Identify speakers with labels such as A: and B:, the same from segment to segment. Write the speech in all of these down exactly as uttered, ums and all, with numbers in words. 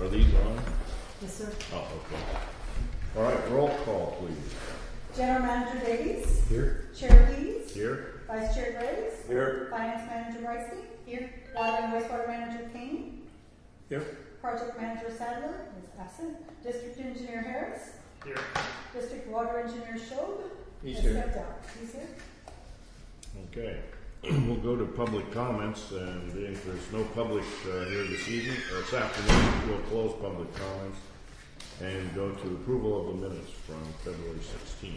A: Are these on?
B: Yes, sir.
A: Oh, okay. All right, roll call, please.
B: General Manager Davies.
C: Here.
B: Chair Pease.
A: Here.
B: Vice Chair Graves.
A: Here.
B: Finance Manager Ricey. Here. Water and Wastewater Manager Kane.
A: Here.
B: Project Manager Sadler is absent. District Engineer Harris.
A: Here.
B: District Water Engineer Schob.
A: He's
B: has
A: here.
B: stepped out. He's here.
A: Okay. We'll go to public comments, and if there's no public uh, here this evening, or this afternoon, we'll close public comments and go to approval of the minutes from February sixteenth.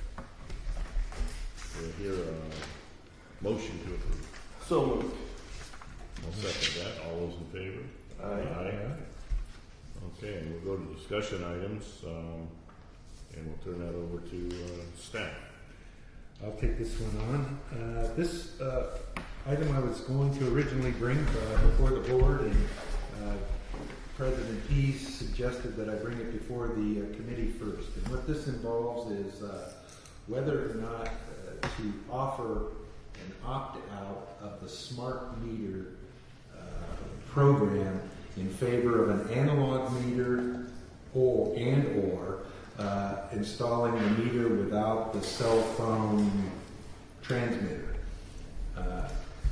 A: We'll hear a motion to approve.
D: So moved.
A: I'll second that. All those in favor?
D: Aye.
A: Aye. Okay, and we'll go to discussion items, um, and we'll turn that over to uh, staff.
C: I'll take this one on. Uh, this uh, item I was going to originally bring uh, before the board, and uh, President Pease suggested that I bring it before the uh, committee first. And what this involves is uh, whether or not uh, to offer an opt-out of the smart meter uh, program in favor of an analog meter or and or Uh, installing the meter without the cell phone transmitter. Uh,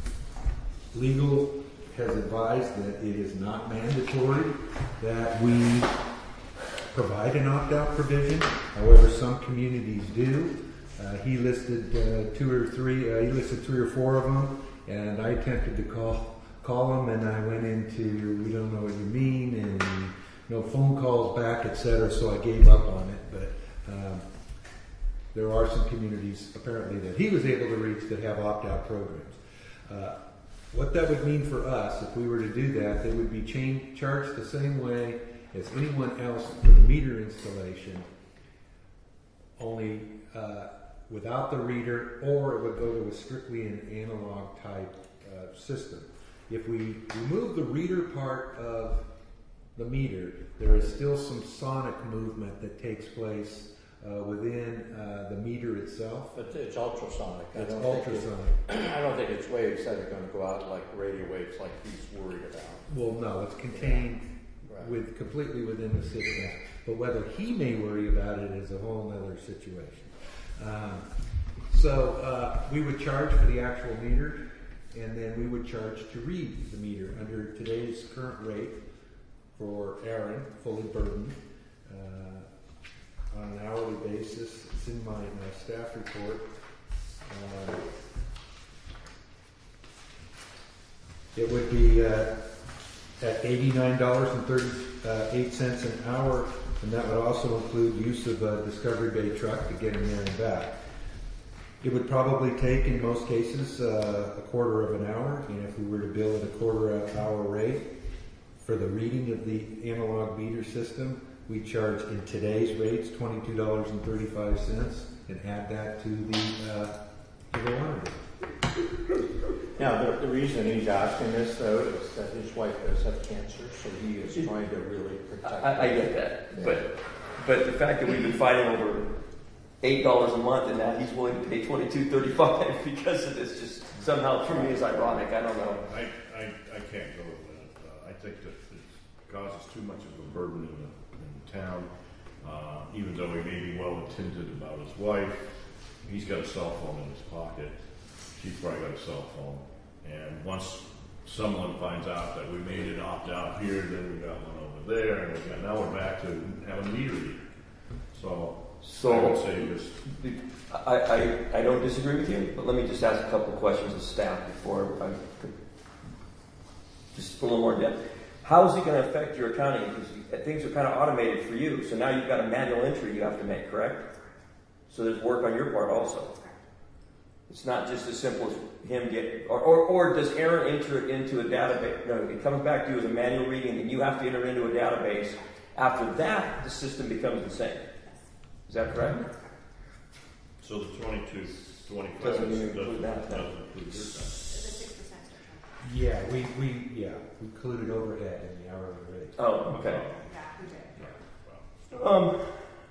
C: legal has advised that it is not mandatory that we provide an opt-out provision. However, some communities do. Uh, he listed uh, two or three. Uh, he listed three or four of them, and I attempted to call call them, and I went into we don't know what you mean and. No phone calls back, et cetera. So I gave up on it. But um, there are some communities apparently that he was able to reach that have opt-out programs. Uh, what that would mean for us, if we were to do that, they would be chain, charged the same way as anyone else for the meter installation, only uh, without the reader, or it would go to a strictly an analog type uh, system. If we remove the reader part of the meter, there is still some sonic movement that takes place uh, within uh, the meter itself.
D: But it's ultrasonic.
C: It's
D: I don't
C: ultrasonic.
D: Think it, I don't think it's waves that are going to go out like radio waves like he's worried about.
C: Well, no, it's contained
D: Right.
C: with completely within the system. But whether he may worry about it is a whole other situation. Um, so uh, we would charge for the actual meter, and then we would charge to read the meter under today's current rate. For Aaron, fully burdened, uh, on an hourly basis. It's in my, my staff report. Uh, it would be uh, at eighty-nine dollars and thirty-eight cents an hour, and that would also include use of a Discovery Bay truck to get him there and back. It would probably take, in most cases, uh, a quarter of an hour, and if we were to bill at a quarter of hour rate, for the reading of the analog meter system, we charge in today's rates twenty-two dollars and thirty-five cents, and add that to the uh, kilowatt.
D: Now, the, the reason he's asking this, though, is that his wife does have cancer, so he is trying to really protect her.
E: I, I get that,
D: Yeah.
E: but but the fact that we've been fighting over eight dollars a month and now he's willing to pay twenty-two thirty-five because of this, just somehow for me is ironic. I don't know.
A: I, I, I can't go with that. Uh, I think that it causes too much of a burden in the, in the town. Uh, even though he may be well intended about his wife, he's got a cell phone in his pocket. She's probably got a cell phone. And once someone finds out that we made it opt out here, then we got one over there, and we got, now we're back to having a meter reader. So,
E: So
A: I would say just
E: I, I, I don't disagree with you, but let me just ask a couple of questions of staff before I could just a little more in depth. How is it going to affect your accounting? Because things are kind of automated for you, so now you've got a manual entry you have to make, correct? So there's work on your part also. It's not just as simple as him get, or, or, or does Aaron enter it into a database? No, it comes back to you as a manual reading, and you have to enter it into a database. After that, the system becomes the same. Is that correct?
A: so the twenty-two, twenty-five
E: Doesn't even
A: doesn't,
E: include that, no.
A: doesn't include your time.
C: Yeah, we, we yeah we included overhead in the hourly rate.
E: Oh, okay.
B: Yeah, we did.
A: Yeah, well,
E: Um,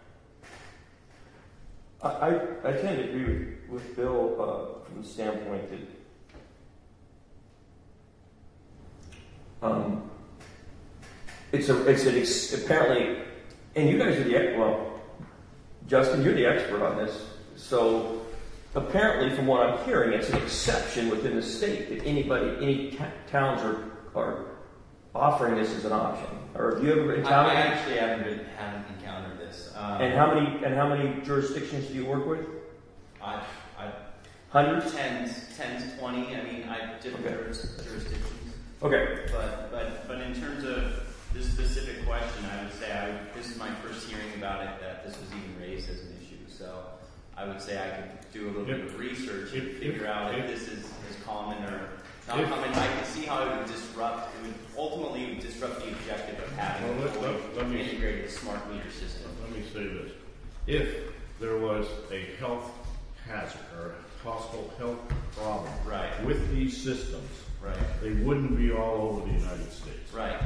E: I, I, I tend to agree with, with Bill uh, from the standpoint that um, It's a, it's an ex, apparently, and you guys are the, ex- well, Justin, you're the expert on this. So apparently, from what I'm hearing, it's an exception within the state that anybody, any ta- towns are, are offering this as an option. Or have you ever
F: I,
E: encountered
F: I
E: it?
F: actually haven't been, haven't encountered this. Um,
E: And how many, and how many jurisdictions do you work with?
F: I, I,
E: Hundreds?
F: ten, ten to twenty. I mean, I different
E: Okay.
F: juris, jurisdictions.
E: Okay.
F: But, but, but in terms of this specific question, I would say I would, this is my first hearing about it, that this was even raised as an issue. So I would say I could do a little bit of research and
A: if-
F: figure
A: if-
F: out if,
A: if-
F: this is, is common or not
A: if-
F: common. I can see how it would disrupt, it would ultimately it would disrupt the objective of having
A: Well,
F: a
A: let-
F: fully
A: let- let me-
F: integrated smart meter system.
A: Let me say this. If there was a health hazard or a possible health problem
F: Right.
A: with these systems,
F: Right.
A: they wouldn't be all over the United States.
F: Right.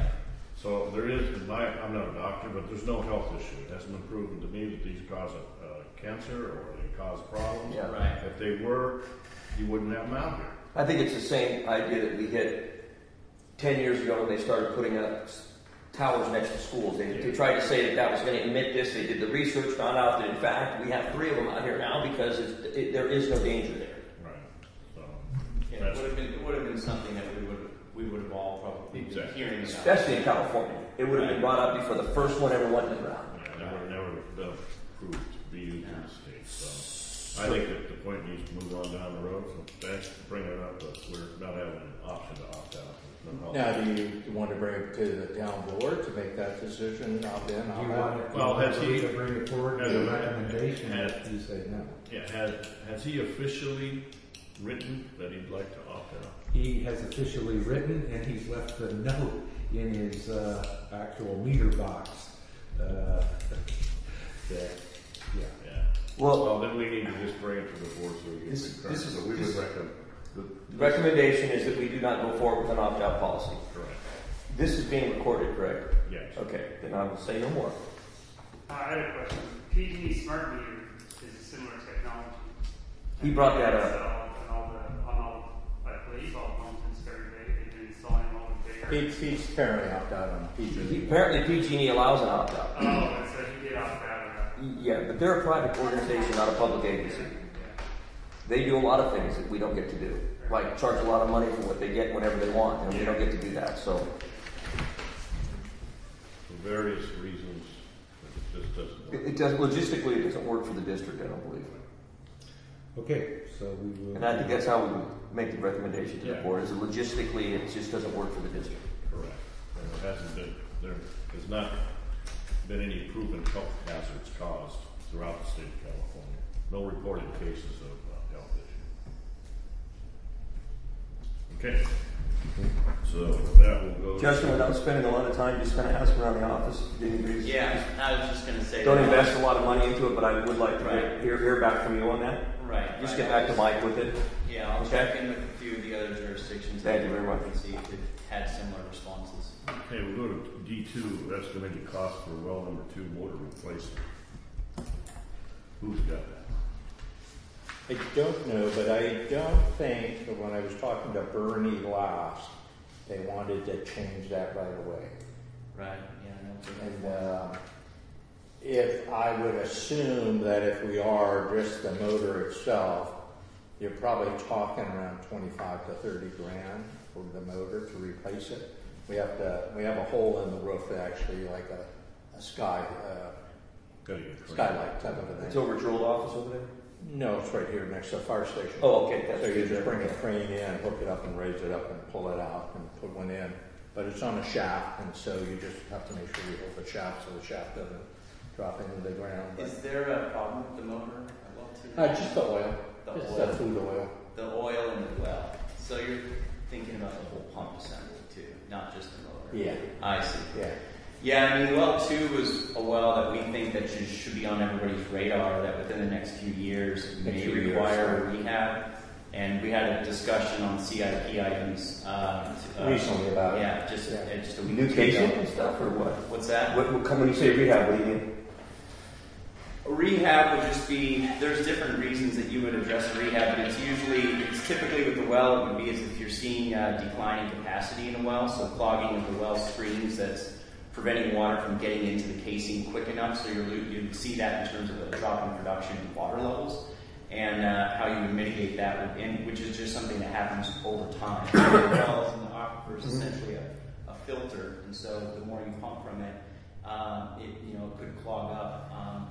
A: So there is, in my, I'm not a doctor, but there's no health issue. It hasn't been proven to me that these cause a, uh, cancer or they cause problems.
E: Yeah.
F: Right.
A: If they were, you wouldn't have them out here.
E: I think it's the same idea that we hit ten years ago when they started putting up s- towers next to schools. They, they tried to say that that was going to emit this. They did the research, found out that in fact we have three of them out here now because it's, it, there is no danger there.
A: Right. So,
F: Yeah, it
A: that's,
F: would have been it would have been something that we would we would have all probably been
A: Exactly.
F: hearing about.
E: Especially in California. It would have been brought up before the first one ever went to the ground.
A: yeah, never, never been proved to be used in the state. So I think that the point needs to move on down the road. So thanks for bringing it up, but we're not having an option to opt out. There's no
D: Now,
A: help.
D: do you want to bring it to the town board to make that decision, opt in,
C: Do
D: opt
C: you
D: out?
C: want,
A: Well,
C: well,
A: has
C: has
A: he-
C: he to bring it forward with
A: has-
C: a recommendation
A: has-
C: if you say no?
A: Yeah, has, has he officially written that he'd like to opt out?
C: He has officially written, and he's left a note in his uh, actual meter box. Uh, that, yeah.
A: Yeah.
E: Well,
A: Well, then we need to just bring it to the board so we get
E: This-
A: concurrence.
E: this is-
A: So we would
E: this-
A: recommend.
E: the recommendation is that we do not go forward with an opt-out policy.
A: Correct.
E: This is being recorded, correct?
A: Yes.
E: Okay, then I will say no more.
G: Uh, I had a question. P G E Smart Meter is a similar technology.
E: He brought that up.
G: So, on all the, on all, I believe, all homes in Sperry Bay, they've been installing all of their.
D: He's, he's apparently opt out on P G E.
E: Apparently P G and E allows an opt-out.
G: Oh, and so he did opt out of that.
E: Yeah, but they're a private organization, not a public agency.
G: Yeah.
E: They do a lot of things that we don't get to do. Like charge a lot of money for what they get whenever they want, and we don't get to do that, so.
A: For various reasons, it just doesn't work.
E: It, it does, logistically, it doesn't work for the district, I don't believe.
C: Okay, so we will.
E: And I think that's how we would make the recommendation to the
A: Yeah.
E: board, is that logistically, it just doesn't work for the district.
A: Correct. And there hasn't been, there has not been any proven health hazards caused throughout the state of California. No reported cases of uh, health issues. Okay. So that will go.
E: Justin, without spending a lot of time, just kind of asking around the office. Did anybody's-
F: Yeah, I was just going to say.
E: Don't
F: that-
E: invest a lot of money into it, but I would like to
F: Right.
E: hear, hear back from you on that.
F: Right.
E: Just
F: right.
E: get back to Mike with it.
F: Yeah, I'll
E: Okay.
F: check in with a few of the other jurisdictions.
E: Thank you very much.
F: And see if they've had similar responses.
A: Okay, we'll go to D two, estimated cost for well number two motor replacement. Who's got that?
D: I don't know, but I don't think that when I was talking to Bernie last, they wanted to change that right away.
F: Right. Yeah. I know.
D: And uh, if I would assume that if we are just the motor itself, you're probably talking around twenty-five to thirty grand for the motor to replace it. We have to, we have a hole in the roof, actually, like a, a sky, uh,
A: Gotta get trained.
D: skylight type of a
E: It's
D: thing.
E: over at your old office over there?
D: No, it's right here next to the fire station.
E: Oh, okay. That's
D: So you
E: good.
D: just bring a crane in, hook it up and raise it up and pull it out and put one in. But it's on a shaft, and so you just have to make sure you hold the shaft so the shaft doesn't drop into the ground. But,
F: Is there a problem with the motor? at well two?
D: uh, just the oil,
F: The
D: just
F: oil.
D: the food oil.
F: The oil and the well. So you're thinking about the whole pump assembly too, not just the motor.
D: Yeah,
F: I see.
D: yeah.
F: Yeah, I mean, well two was a well that we think that should, should be on everybody's radar, that within the next few years may
D: Next few years,
F: require
D: right.
F: rehab. And we had a discussion on C I P items. Uh, to, uh,
D: Recently about it.
F: Yeah, just,
D: Yeah.
F: uh, just a week
E: New
F: or two
E: casing
F: ago.
E: and stuff, or what?
F: What's that?
E: What, what, when you say rehab, what do you mean?
F: Rehab would just be, there's different reasons that you would address rehab, but it's usually, it's typically with the well, it would be as if you're seeing uh, declining capacity in a well, so clogging of the well screens that's preventing water from getting into the casing quick enough. So you're, lo- you see that in terms of a drop in production and water levels, and uh, how you would mitigate that, would, and, which is just something that happens over time. The wells and the aquifer is essentially a, a filter, and so the more you pump from it, um, it you know it could clog up. Um,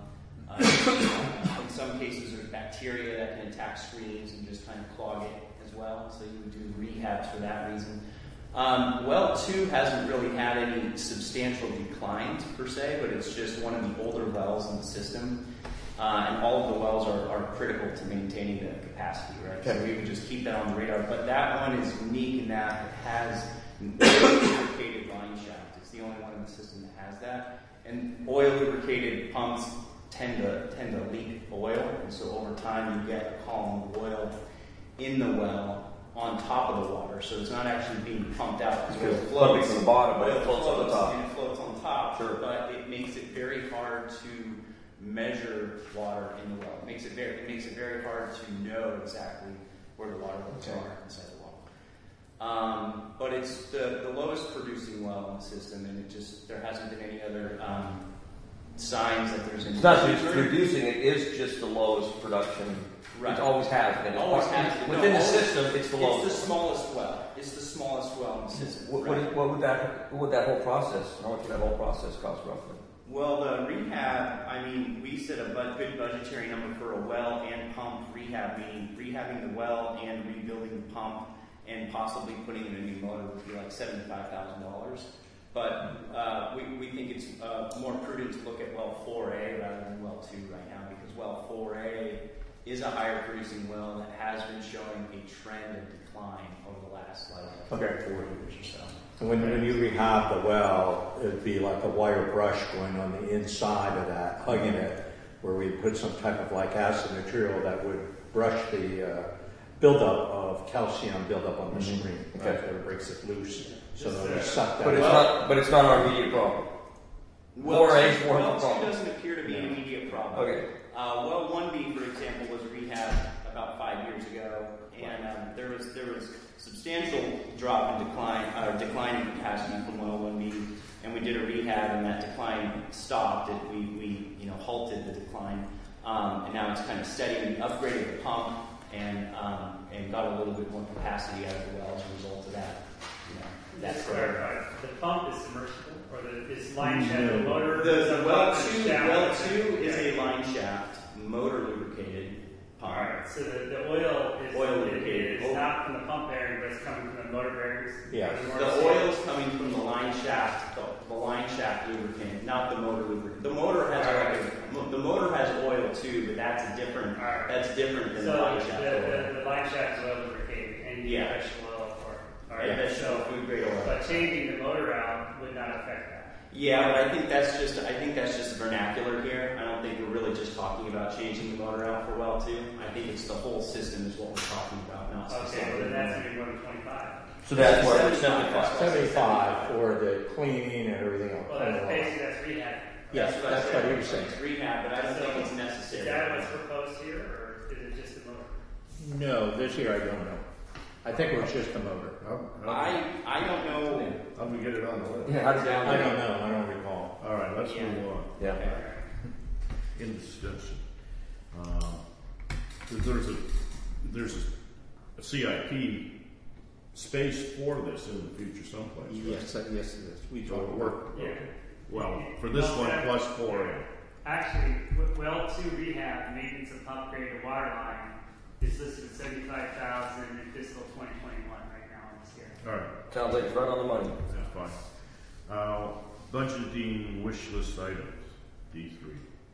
F: uh, in some cases, there's bacteria that can attack screens and just kind of clog it as well. So you would do rehabs for that reason. Um, well two hasn't really had any substantial declines per se, but it's just one of the older wells in the system. Uh, and all of the wells are, are critical to maintaining the capacity, right?
D: Okay.
F: So we would just keep that on the radar. But that one is unique in that it has lubricated line shaft. It's the only one in the system that has that. And oil lubricated pumps tend to tend to leak oil, and so over time you get a column of oil in the well on top of the water. So it's not actually being pumped out because
E: It's
F: oil
E: pumping
F: floats
E: from the bottom, but
F: oil
E: it floats on the top.
F: and it floats on top.
E: Sure.
F: But it makes it very hard to measure water in the well. It makes it very it makes it very hard to know exactly where the water levels
E: Okay.
F: are inside the well. Um, but it's the, the lowest producing well in the system, and it just there hasn't been any other um, signs that there's any.
E: It's not just producing, it is just the lowest production.
F: Right.
E: It always has been.
F: It always has been.
E: Within
F: No,
E: the
F: always-
E: system, it's the
F: It's
E: lowest.
F: the smallest well. It's the smallest well in the system.
E: What, what,
F: Right.
E: is- what would that what would that whole process? How much would that whole process cost roughly?
F: Well, the rehab, I mean, we set a bu- good budgetary number for a well and pump rehab, meaning rehabbing the well and rebuilding the pump and possibly putting in a new motor would be like seventy-five thousand dollars. But uh, we, we think it's uh, more prudent to look at well four A rather than well two right now, because well four A is a higher producing well that has been showing a trend of decline over the last like
D: Okay.
F: four years or so.
D: And when, when you rehab the well, it'd be like a wire brush going on the inside of that, hugging it, where we put some type of like acid material that would brush the uh, buildup of calcium buildup on the
E: Mhm.
D: screen.
E: Okay.
D: Right, that breaks it loose, so
G: Just,
D: that we
G: uh,
D: suck that
E: But it's
D: out.
E: not. But it's not our immediate problem.
F: Well,
E: four A is more of
F: well,
E: a
F: two
E: problem.
F: doesn't appear to be an immediate problem.
E: Okay.
F: Uh, well, one B, for example, was rehabbed about five years ago, and um, there was there was substantial drop in decline, uh, decline in capacity from well one B, and we did a rehab, and that decline stopped. It, we we you know halted the decline, um, and now it's kind of steady. We upgraded the pump and um, and got a little bit more capacity out of the well as a result of that. You know,
G: Just
F: that
G: to clarify, the pump is submersible, or the, is line shaft the motor?
F: The,
G: is
F: the
G: a
F: well
G: pump
F: two,
G: shaft?
F: well two is
G: Okay.
F: a line shaft, motor lubricated pump.
G: Alright, so the, the oil is,
F: Oil
G: it-
F: lubricated.
G: it's not from the pump bearing, but it's coming from the motor bearings?
D: Yeah.
G: Or
F: The
G: motor
F: oil is coming from the line shaft, the, the line shaft lubricant, not the motor lubricant. The motor has oil, the motor has oil too, but that's a different.
G: Alright.
F: That's different than
G: So
F: the line
G: the,
F: shaft oil.
G: the, the line shaft is oil lubricated, and you
F: Yeah.
G: get vegetable oil for it.
F: Yeah,
G: Alright,
F: vegetable
G: so,
F: food grade oil.
G: but changing the motor out would not affect that.
F: Yeah, but I think that's just I think that's just vernacular here. I don't think we're really just talking about changing the motor out for well two. I think it's the whole system is what we're talking about, not
G: Okay, well
F: specifically.
G: then that's gonna be more than twenty-five.
E: So that's where it's
F: seventy-five.
E: seventy-five.
D: seventy-five for the cleaning and everything else.
G: Well, that's basically, that's rehab.
D: Yes,
F: That's what I
D: that's
F: said.
D: what he was saying.
F: It's rehab, but I don't
G: So,
F: think it's
G: Is
F: necessary.
G: that what's proposed here, or is it just the motor?
D: No, this year I don't know. I think it was just the motor.
A: How, how,
F: I I don't know.
A: how do we get it on the list?
E: Yeah. How did
D: I
E: that?
D: don't know, I don't recall.
A: All right, let's
F: Yeah.
A: move on.
E: Yeah.
A: In discussion. Um, there's a, there's a, a C I P space for this in the future someplace. right?
D: Yes, uh, yes it is. We
A: So
D: talked
A: we're,
D: about
G: Yeah.
A: well, for this
G: Well,
A: one
G: that-
A: plus four A.
G: Actually, w- well two rehab, maintenance of upgrade the water line is listed at seventy-five thousand in fiscal twenty twenty-one right now on the scale.
A: All right,
E: Sounds like it's right on the money.
A: that's fine. Uh, budgeting wish list items, D three.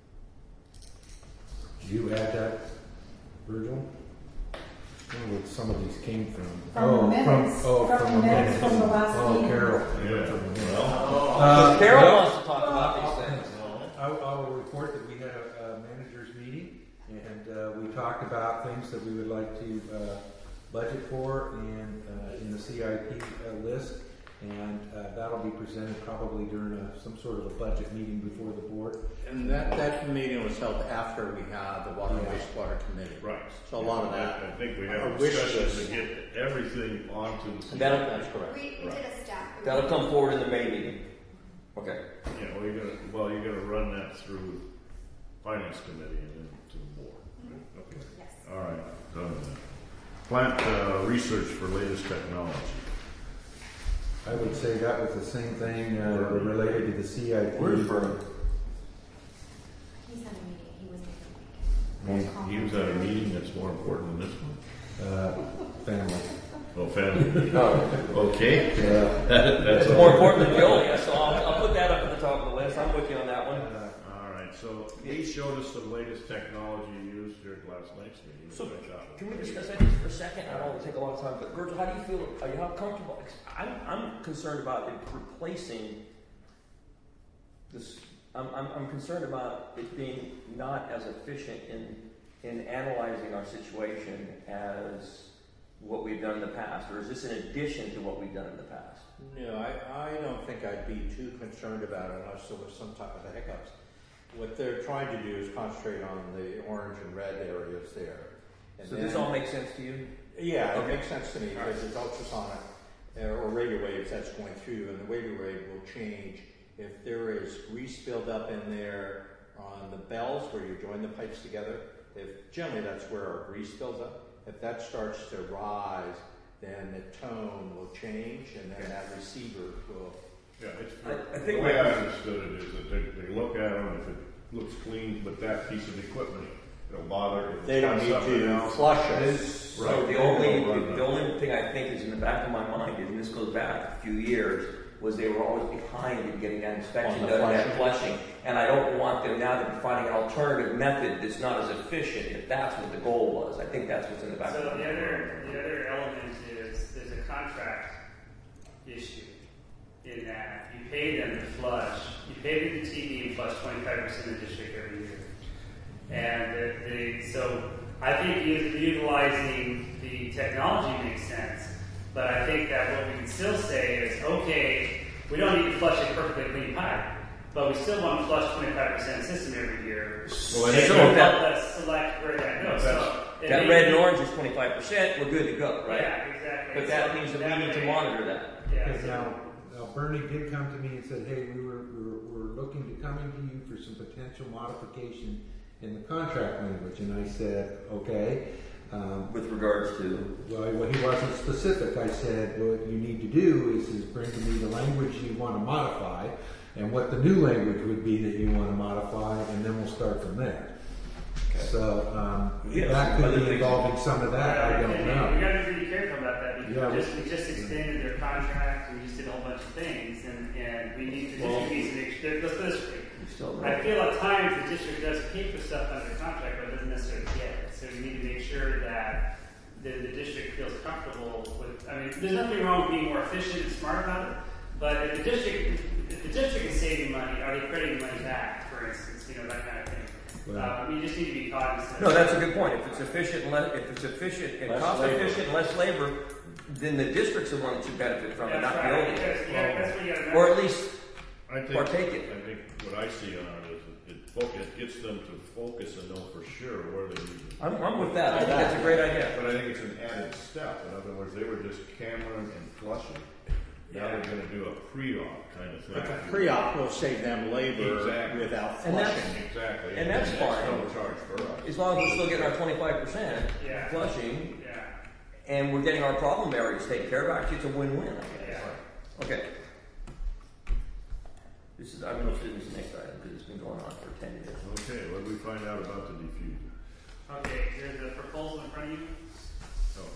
C: Do you add that, Virgil? I don't know what some of these came from.
B: From
C: oh,
B: the minutes.
C: From, oh,
B: From
C: from,
B: the
C: the
B: minutes
C: minutes.
B: from the last
C: oh,
B: meeting.
C: Carol.
A: Yeah,
C: From the minutes.
A: well,
C: Uh,
E: Carol
C: well,
E: wants to talk about these things.
C: I, I will report that we had a, a managers meeting, and uh, we talked about things that we would like to uh, budget for and uh, in the C I P uh, list, and uh, that'll be presented probably during a, some sort of a budget meeting before the board.
D: And that, that meeting was held after we had the Water and
C: Yeah.
D: Wastewater Committee.
A: right.
D: So a lot of
A: I-
D: that.
A: I think we
D: a
A: have a
D: wish
A: discussion
D: list.
A: to get everything onto the.
E: And that'll
D: That's correct.
H: We, we did a staff.
E: that'll come forward in the May meeting. Okay.
A: Yeah, well, you're gonna, well, you're gonna run that through finance committee and then to the board. right? Okay.
B: Yes.
A: All right, done with that. Plant uh, research for latest technology.
C: I would say that was the same thing uh, related to the C I P.
E: Where's Vernon?
B: He's at a meeting, he wasn't at the weekend.
A: He was at a meeting that's more important than this one.
C: Uh, family.
A: Oh, family.
E: Oh,
A: Okay.
C: Yeah.
A: That's
E: it's more important than Veolia, so I'll, I'll put that up at the top of the list. I'm with you on that one.
C: Uh,
A: All right, so he showed us the latest technology used here at last night's meeting.
E: So,
A: which I thought was
E: can we
A: pretty-
E: discuss that just for a second? I don't want to take a lot of time, but Virgil, how do you feel? Are you how comfortable? I'm, I'm concerned about it replacing this. I'm, I'm, I'm concerned about it being not as efficient in in analyzing our situation as what we've done in the past, or is this in addition to what we've done in the past?
D: No, I, I don't think I'd be too concerned about it unless there was some type of a hiccups. What they're trying to do is concentrate on the orange and red areas there. And
E: So
D: then-
E: this all makes sense to you?
D: Yeah, it
E: Okay.
D: makes sense to me because it's ultrasonic uh, or radio waves that's going through, and the radio wave will change if there is grease buildup in there on the bells where you join the pipes together. If generally that's where our grease builds up. If that starts to rise, then the tone will change, and then that receiver will.
A: Yeah, it's,
E: I- I
A: the
E: think
A: way
E: my-
A: I understood it is that they, they look at them, if it looks clean, but that piece of equipment, it'll bother. If it's
D: They don't
A: got
D: need
A: something
D: to
A: else-
D: flush it.
E: This, so
A: Right.
E: the only
A: They'll run
E: the,
A: that.
E: the only thing I think is in the back of my mind, and this goes back a few years, was they were always behind in getting that inspection
D: On the
E: done, that
D: flushing.
E: flushing, and I don't want them now to be finding an alternative method that's not as efficient. If that's what the goal was, I think that's what's in the back
G: So
E: of my
G: the
E: mind.
G: other, the other element is there's a contract issue in that you pay them to flush, you pay them to T V and flush twenty-five percent of the district every year. And the, the, so I think u- utilizing the technology makes sense, but I think that what we can still say is, okay, we don't need to flush a perfectly clean pipe, but we still want to flush twenty-five percent of the system every year.
A: Well,
G: And
A: that's-
G: so
E: that-
G: help us select where that goes. So it
E: That
G: may
E: red
G: be-
E: and orange is twenty-five percent, we're good to go, right?
G: Yeah, exactly.
E: But that
G: So
E: means that
G: that
E: we need to
G: way-
E: monitor that.
G: Yeah.
C: Okay,
G: so-
C: now, now Bernie did come to me and said, hey, we were, we were, we're looking to coming to you for some potential modification in the contract language. And I said, okay. Um,
E: With regards to,
C: well, well, he wasn't specific. I said, what you need to do is, is bring to me the language you want to modify and what the new language would be that you want to modify, and then we'll start from there. So um,
E: Yeah,
C: that could
E: other
C: be
E: things-
C: involving some of that. I don't
G: We
C: know.
G: gotta be really careful about that because
C: Yeah,
G: we
C: we-
G: just, we just extended their contract, we just did a whole bunch of things, and, and we need, the
E: Well-
G: district needs to make sure, let's put it this way.
E: we still
G: I
E: know.
G: feel at times the district does pay for stuff under contract, but doesn't necessarily get it. So we need to make sure that the, the district feels comfortable with, I mean, there's nothing wrong with being more efficient and smart about it, but if the district, if the district is saving money, are they crediting money back, for instance, you know, that kind of thing.
C: Well-
G: Um, you just need to be cognizant.
E: No, that's a good point. If it's efficient, and le- if it's efficient and
D: Less
E: cost
D: labor.
E: efficient, and less labor, then the district's the one that should benefit from it,
G: That's
E: not
G: right,
E: the
G: because
E: only.
G: you gotta- that's what you gotta
E: Or
G: remember.
E: at least
A: I think,
E: partake it.
A: I think what I see on it is it, it, fo- it gets them to focus and know for sure where they need to.
E: I'm, I'm with that. I think that's a great idea.
A: But I think it's an added step. In other words, they were just Cameron and flushing. Now
G: Yeah.
A: they're going to do a pre-op kind of thing.
D: But the pre-op will save them labor
A: Exactly.
D: without
E: And that's-
D: flushing.
A: Exactly.
E: And that's fine.
A: no charge for us.
E: As long as we're still getting our twenty-five percent
G: Yeah.
E: flushing,
G: Yeah,
E: and we're getting our problem areas taken care of, actually, it's a win-win, I guess.
G: yeah.
E: Okay. This is, I'm going to do this next item because it's been going on for ten years.
A: Okay, what did we find out about the diffuser?
G: Okay, here's the proposal in front of you.
A: Oh,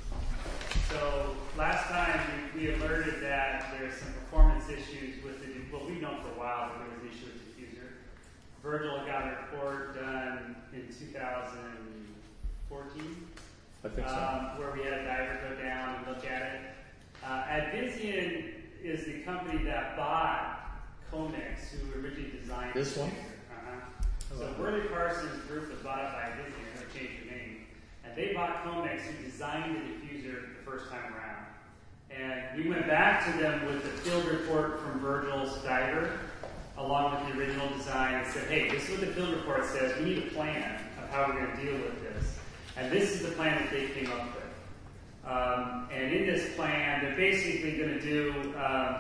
G: So last time we, we alerted that there's some performance issues with the, well, we've known for a while that there was an issue with the diffuser. Virgil got a report done in two thousand fourteen.
D: I think so.
G: Um, where we had a diver go down and look at it. Uh, Advisian is the company that bought Comex, who originally designed
D: This
G: the
D: one?
G: diffuser. Uh-huh. So Worley Parsons Group was bought by Advisian, they're going to change the name. And they bought Comex, who designed the diffuser the first time around. And we went back to them with the field report from Virgil's diver, along with the original design, and said, hey, this is what the field report says. We need a plan of how we're going to deal with this. And this is the plan that they came up with. Um, and in this plan, they're basically going to do um,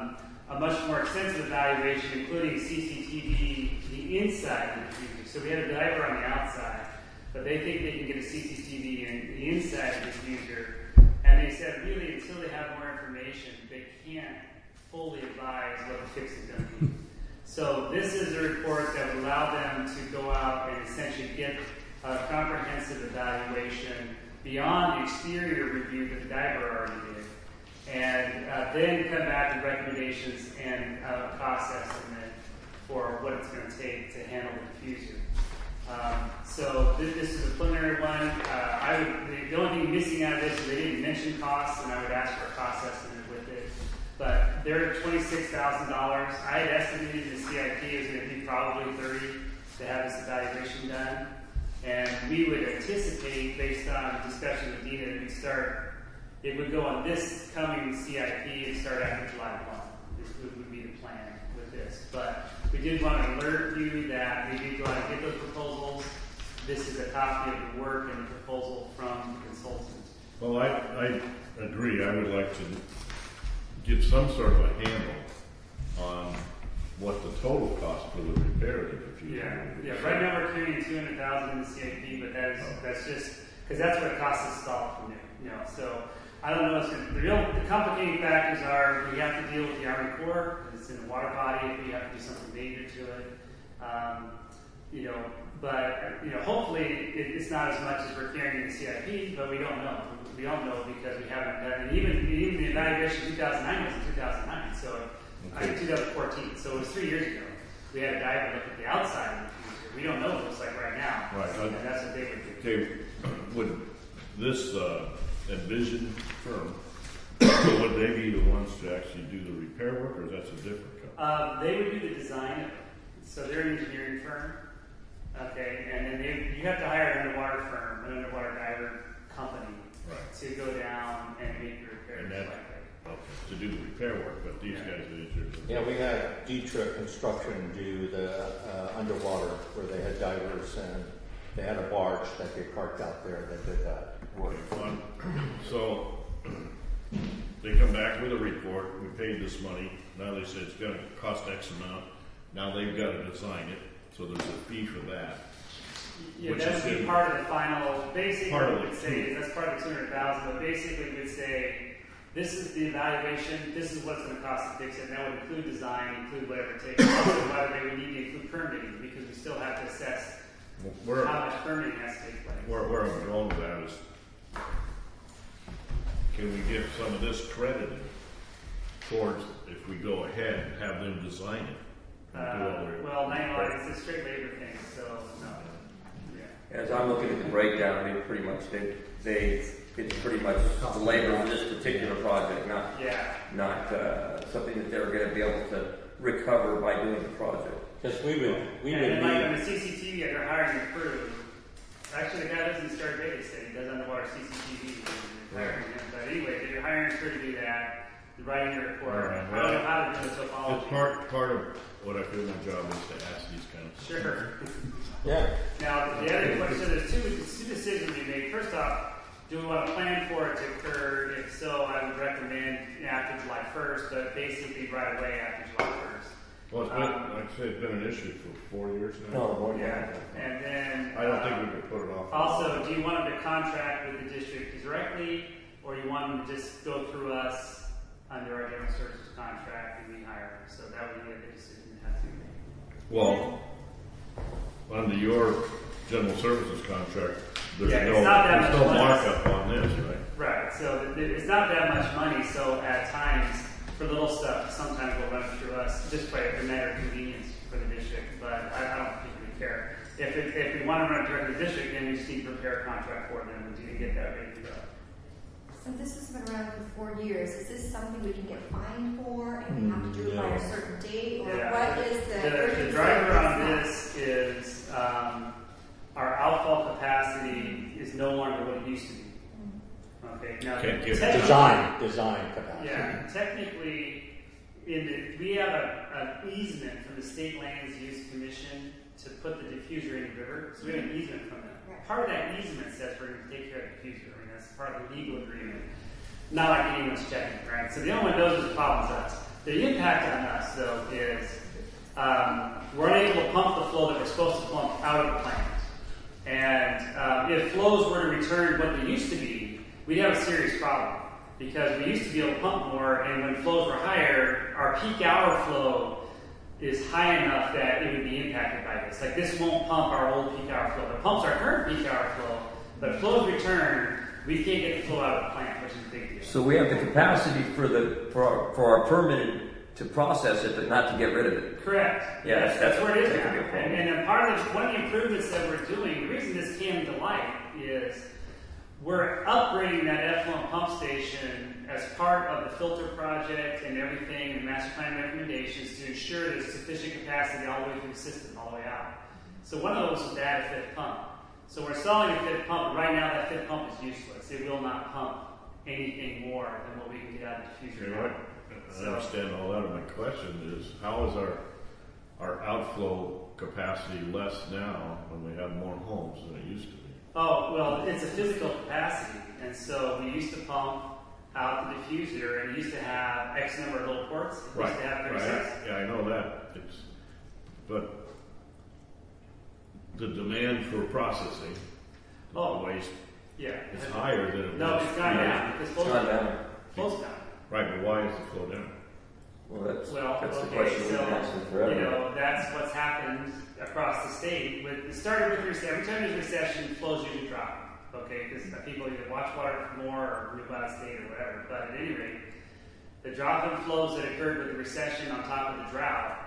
G: a much more extensive evaluation, including C C T V, the inside of the diffuser. So we had a diver on the outside, but they think they can get a C C T V in the inside of the diffuser. And they said, really, until they have more information, they can't fully advise what the fix is going to be. So this is a report that would allow them to go out and essentially get a comprehensive evaluation beyond the exterior review that the diver already did, and uh, then come back with recommendations and uh, cost estimate for what it's going to take to handle the diffuser. Um, so this, this is a preliminary one. Uh, I would, the, the only thing missing out of this is they didn't mention costs, and I would ask for a cost estimate with it. But they're twenty-six thousand dollars. I had estimated the C I P is going to be probably thirty to have this evaluation done. And we would anticipate, based on discussion with Dina, that we start, it would go on this coming C I P and start after July first. This would, would be the plan with this. But we did want to alert you that we did go out and get those proposals. This is a copy of the work and the proposal from the consultant.
A: Well, I, I agree. I would like to get some sort of a handle on what the total cost for the repair of the diffuser
G: Yeah,
A: would be.
G: yeah. Right now we're carrying two hundred thousand in the C I P, but that is
A: Oh.
G: that's just because that's what it costs us to install from new. You know, so I don't know. If it's, the real the complicating factors are we have to deal with the Army Corps because it's in the water body. We have to do something major to it. Um, you know, but you know, hopefully it, it's not as much as we're carrying in the C I P, but we don't know. We don't know because we haven't done. And even even the evaluation in two thousand nine was in two thousand nine, so I
A: Okay.
G: mean two thousand fourteen. So it was three years ago. We had a diver look at the outside of the diffuser. We don't know what it looks like right now.
A: Right.
G: And that's what they would do.
A: Okay, would this uh, Envision firm, would they be the ones to actually do the repair work, or is that a different company?
G: Uh, they would do the design of it. So they're an engineering firm. Okay, and then they, you have to hire an underwater firm, an underwater diver company,
A: Right.
G: to go down and make the repairs.
A: And that-
G: like that.
A: Okay, to do the repair work, but these
G: Yeah.
A: guys are engineers.
D: Yeah, we had Dietrich Construction do the uh, underwater where they had divers and they had a barge that they parked out there that did that work.
A: Fun. So they come back with a report. We paid this money. Now they say it's going to cost X amount. Now they've got to design it, so there's a fee for that.
G: Yeah,
A: Which
G: that
A: is
G: would be
A: in-
G: part of the final, basically,
A: Part of
G: what
A: it,
G: we'd say, is that's part of the two hundred thousand, but basically we'd say, this is the evaluation, this is what it's gonna cost to fix it, and that would include design, include whatever it takes. Also, by the way, we need to include permitting, because we still have to assess
A: Where,
G: how much permitting has to take place.
A: where, where I'm going with that is, can we get some of this credited towards if we go ahead and have them design it? and do all
G: Uh,
A: their-
G: well, nine one, it's a straight labor thing, so, no. Yeah.
E: As I'm looking at the breakdown, they pretty much, they, they, it's pretty much the labor for this particular project, not,
G: Yeah,
E: not, uh, something that they're gonna be able to recover by doing the project.
D: Because we would, we
G: and
D: would
G: then like on
D: need,
G: the C C T V, they're hiring a crew. Actually, the guy lives in Star Bay State, he does underwater C C T V. They're hiring him. But anyway, they're hiring a crew to do that, writing the report.
A: All right,
G: I don't
A: well,
G: know how to do the
A: It's
G: topology.
A: part, part of what I feel my job is to ask these kind of things.
G: Sure.
D: yeah,
G: Now, the other question, so there's two, two decisions we made. First off, do we want to plan for it to occur? If so, I would recommend after July first, but basically right away after July first.
A: Well, it's been,
G: Um,
A: like I say, it's been an issue for four years now.
D: no, more than
G: Yeah,
D: that.
G: and then.
A: I don't
G: uh,
A: think we could put it off.
G: Also, do you want them to contract with the district directly, or you want them to just go through us under our general services contract and we hire them? So that would be a decision to have to make.
A: Well, under your general services contract, there's
G: Yeah, it's
A: no,
G: not that
A: there's
G: much
A: no
G: money.
A: markup on this, right?
G: Right, so th- th- it's not that much money, so at times, for little stuff, sometimes we'll run it through us, just by a matter of convenience for the district, but I, I don't particularly care. If, it, if we want to run it directly to the district, then we just need to prepare a contract for them and do- get that ready to go.
H: So this has been around for four years. Is this something we can get fined for and we have to do it by
A: No.
H: a certain date? Or
G: Yeah.
H: what is the...
G: The, the
H: urgency
G: driver
H: of
G: on
H: this?
G: this is um, our outfall capacity is no longer what it used to be. Okay, now
A: Can't get
G: technically-
D: Design, design capacity.
G: Yeah, technically, in the, we have a, an easement from the State Lands Use Commission to put the diffuser in the river. So we have an easement from them.
H: Right.
G: Part of that easement says we're going to take care of the diffuser. I mean, that's part of the legal agreement. Not like anyone's checking, right? So the only one that knows what the problem is us. The impact on us, though, is um, we're unable to pump the flow that we're supposed to pump out of the plant. And um, if flows were to return what they used to be, we'd have a serious problem. Because we used to be able to pump more, and when flows were higher, our peak hour flow is high enough that it would be impacted by this. Like this won't pump our old peak hour flow. It pumps our current peak hour flow, but if flows return, we can't get the flow out of the plant, which is a big deal.
E: So we have the capacity for the for our, for our permit to process it, but not to get rid of it.
G: Correct.
E: Yeah,
G: Yes, that's,
E: that's-
G: where it is
E: that
G: now.
E: could be a problem.
G: And, and part of the, one of the improvements that we're doing, the reason this came to light is we're upgrading that effluent pump station as part of the filter project and everything and master plan recommendations to ensure there's sufficient capacity all the way through the system, all the way out. So one of those was to add a fifth pump. So we're installing a fifth pump, but right now that fifth pump is useless. It will not pump anything more than what we can get out of the
A: You
G: diffuser.
A: know what? I understand all that. My question is, how is our our outflow capacity less now when we have more homes than it used to be?
G: Oh, well, it's a physical capacity. And so we used to pump out the diffuser and it used to have X number of little ports. It used to have thirty-six.
A: Right. Yeah, I know that. It's, but the demand for processing
G: Oh.
A: the waste
G: Yeah.
A: is higher than it was.
G: No, it's gone down because
E: It's
G: flow's
E: gone
G: down.
E: down.
G: Flow's down.
A: Right, but why is the flow down?
E: Well, that's,
G: Well,
E: that's the
G: okay,
E: question we've
G: so,
E: been asking forever.
G: you know, that's what's happened across the state. With, it started with recession. Every time there's a recession, flows usually drop. Okay, because people either watch water more or move out of state or whatever. But at any rate, the drop in flows that occurred with the recession on top of the drought,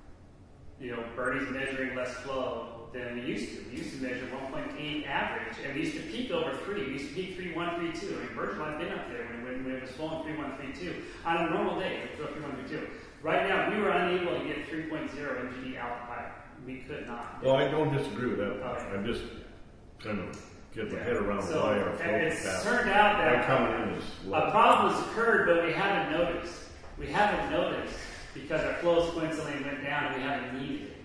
G: you know, Bernie's measuring less flow than we used to. We used to measure one point eight average, and we used to peak over three. We used to peak three one, three two. I mean, Bernie's had been up there when, when, when it was flowing three one, three two. On a normal day, it would go three one, three two. Right now, we were unable to get three point oh M G D out the pipe. We could not.
A: Well, I don't disagree with that.
G: Okay.
A: I'm just kind of getting my head around
G: So,
A: why our flow
G: and it's
A: capacity.
G: turned out
A: why
G: that
A: coming in is
G: a
A: low.
G: problem has occurred, but we haven't noticed. We haven't noticed because our flows coincidentally went down and we haven't needed it.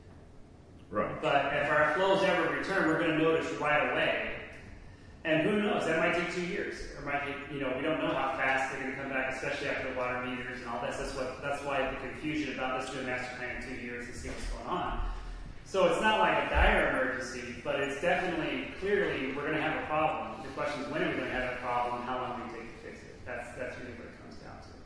A: Right.
G: But if our flows ever return, we're going to notice right away. And who knows? That might take two years. Or might take, you know, we don't know how fast they're going to come back, especially after the water meters and all that. That's what. That's why the confusion about let's do a master plan in two years and see what's going on. So it's not like a dire emergency, but it's definitely, clearly, we're going to have a problem. The question is, when are we going to have a problem and how long will it take to fix it? That's, that's really what it comes down to.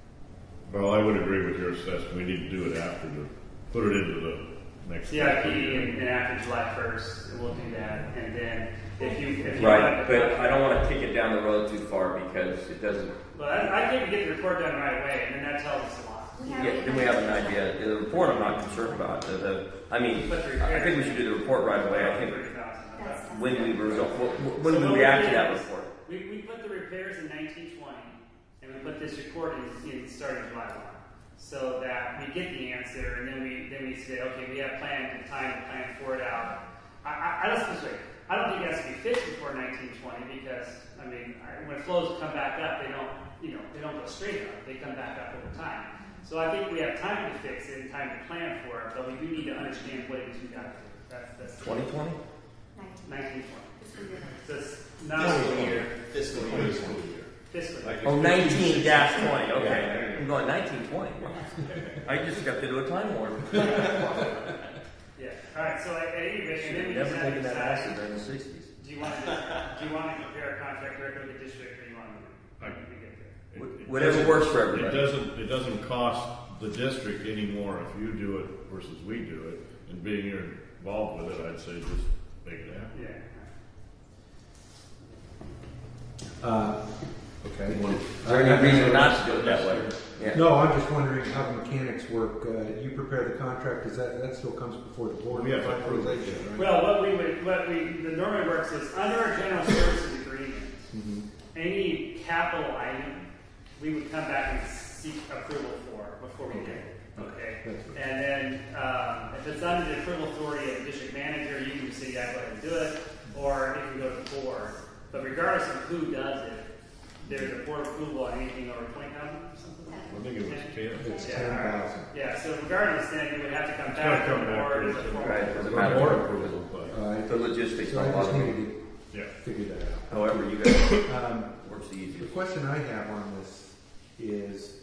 A: Well, I would agree with your assessment. We need to do it after the, put it into the next.
G: C I P and, and after July first, we'll do that. And then if you, if you
E: Right,
G: want
E: but I don't want to kick it down the road too far because it doesn't.
G: well, I, I think we get the report done right away, and then that tells us a lot.
H: We have
E: Yeah, then we have an idea. The report I'm not concerned about. The, the, I mean, I think we should do the report right away. I think
G: thirty thousand.
H: That's-
E: when we result, when
G: So
E: we
G: what
E: react
G: we
E: to that
G: did is
E: report.
G: We, we put the repairs in nineteen twenty, and we put this report in, in starting July first, so that we get the answer, and then we then we say, okay, we have planned time to plan for it out. I, I, I let's put it this way. I don't think it has to be fixed before nineteen twenty because I mean, I, when flows come back up, they don't, you know, they don't go straight up. They come back up over time. So I think we have time to fix it and time to plan for it, but we do need to understand what it is we got to do. That's that's
E: twenty twenty?
G: nineteen twenty.
H: Fiscal year.
G: So it's not a year.
F: Fiscal year.
G: Fiscal.
A: Like
E: Oh,
A: it's
E: nineteen dash
A: fifteen,
E: twenty,
A: sixteen.
E: okay. I'm going nineteen twenty. I just got to do a time warp.
G: Yeah. All right. So at any rate, and then we
E: Never
G: just have to
E: taken that
G: decide,
E: acid during the sixties.
G: do you want to do you want to compare a contract directly with the district, or do you want to?
A: I-
G: we get there.
A: It- it
E: Whatever
A: doesn't-
E: works for
A: It
E: everybody.
A: doesn't, it doesn't cost the district anymore if you do it versus we do it. And being you're involved with it, I'd say just make it happen.
G: Yeah.
C: Uh, okay.
E: Is there any reason not to do it that way? Yeah.
C: No, I'm just wondering how the mechanics work. Uh, you prepare the contract, is that, that still comes before the board
A: We have
C: for
A: to approve it.
C: finalization, right?
G: Well, what we would, what we, the normally works is under our general services agreement,
C: Mhm.
G: any capital item, we would come back and seek approval for before we did it. Okay.
C: That's right.
G: And then, um, if it's under the approval authority of the district manager, you can say, yeah, go ahead and do it, or it can go to the board. But regardless of who does it, there's a board approval on anything over twenty thousand or something.
A: I think it was ten.
C: It's
G: Yeah.
C: ten thousand.
G: Yeah, so regardless, then you would have to come
A: It's gotta
G: back to
A: come
G: the
A: back
G: board
A: to
G: as a
A: us.
G: formal.
E: Right, doesn't
A: Or
E: matter.
A: board approval, but,
C: Uh,
E: The logistics
C: So I
E: don't
C: just
E: bother
C: needed
E: me.
C: to
A: yeah.
C: figure that out.
E: However, you guys
C: Um,
E: works the
C: The
E: easiest.
C: question I have on this is,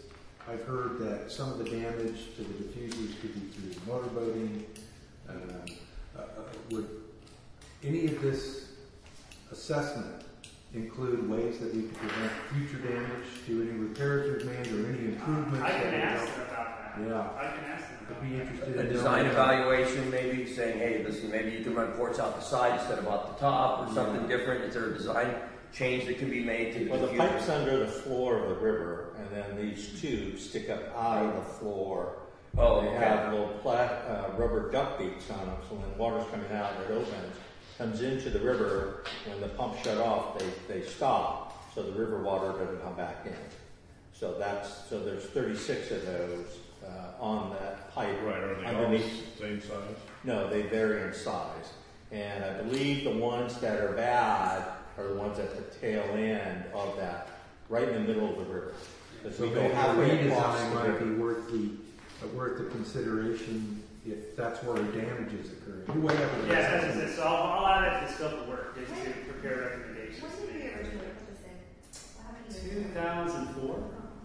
C: I've heard that some of the damage to the diffusers could be through motorboating. Uh, uh, uh, would any of this assessment include ways that we could prevent future damage to any repairs we've made or any improvements?
G: I can
C: that would
G: ask
C: help?
G: them about that.
C: Yeah.
G: I can ask them
C: I'd
G: about
C: be
G: that.
C: interested
E: A
C: in
E: design
C: knowing.
E: evaluation, maybe saying, hey, listen, maybe you can run ports out the side instead of out the top, or something different. Is there a design change that can be made to
D: Well, the
E: diffuse?
D: pipe's under the floor of the river, and then these tubes stick up out of the floor.
E: Oh,
D: They
E: okay.
D: have little pla- uh, rubber duct beaks on them, so when water's coming out, it opens, comes into the river. When the pump shut off, they, they stop, so the river water doesn't come back in. So that's so there's thirty-six of those uh, on that pipe.
A: Right, are they all
D: underneath.
A: the same size?
D: No, they vary in size, and I believe the ones that are bad are the ones at the tail end of that, right in the middle of the river. Because
C: So
D: we go
C: maybe a
D: halfway across
C: redesign
D: the
C: might be
D: river.
C: worth the, uh, worth the consideration if that's where damage is occurring. Whatever. it
G: Yes,
C: is.
G: that's it. So I'll, I'll add it to the scope of work, is to prepare recommendations.
H: When did we originally put this in? How many years
G: two
H: ago?
G: thousand four,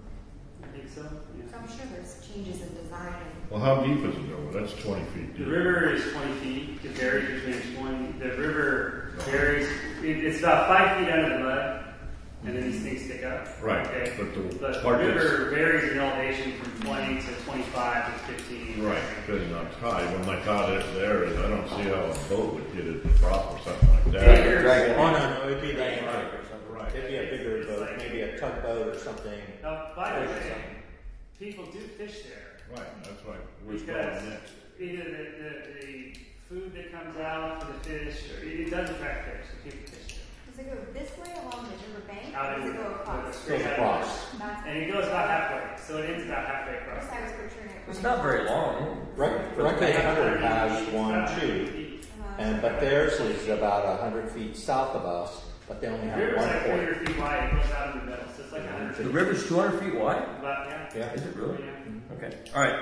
G: I think so,
H: So
G: yeah.
H: I'm sure there's changes in design and.
A: Well, how deep is it over? That's twenty feet
G: The
A: deep.
G: river is twenty feet, it varies between twenty, the river varies, it, it's about five feet under the mud, and then these things stick up.
A: Right,
G: Okay.
A: but the
G: But the
A: part that's,
G: river varies in elevation from twenty to twenty-five to fifteen.
A: right, depending on tide. Well, my thought is there is, I don't see how a boat would get it to drop or something like that.
G: Yeah.
E: Drag it.
D: Oh, no, no, it'd be that
A: Right,
D: or something.
A: right.
D: It'd be a bigger
G: It's
D: boat,
G: like-
D: maybe a tugboat or something.
G: Now, by the way, people do fish there.
A: Right, that's right. Where's
G: Because
A: going next?
G: either the, the, the food that comes out for the fish, or it does attract fish, so people fish there.
H: Does it go this way along the river bank,
G: Out
H: or does
G: in
H: it go
G: the-
H: across?
G: straight
D: Goes
G: out.
D: across.
H: That's-
G: And it goes about halfway, so it ends about halfway
H: I
G: across.
H: guess I was picturing it.
E: It's not very long.
D: Rec- Rec eight hundred has one
G: About
D: too,
G: feet.
H: Uh,
D: and, but theirs is about a hundred feet south of us, but they only
G: The
D: have
G: river's
D: one
G: like three
D: port.
G: hundred feet wide, it goes out in the middle, so it's like a hundred
E: The
G: feet.
E: river's two hundred feet wide?
G: About, yeah.
D: Yeah.
E: Is it really?
G: Yeah.
E: Okay. All right.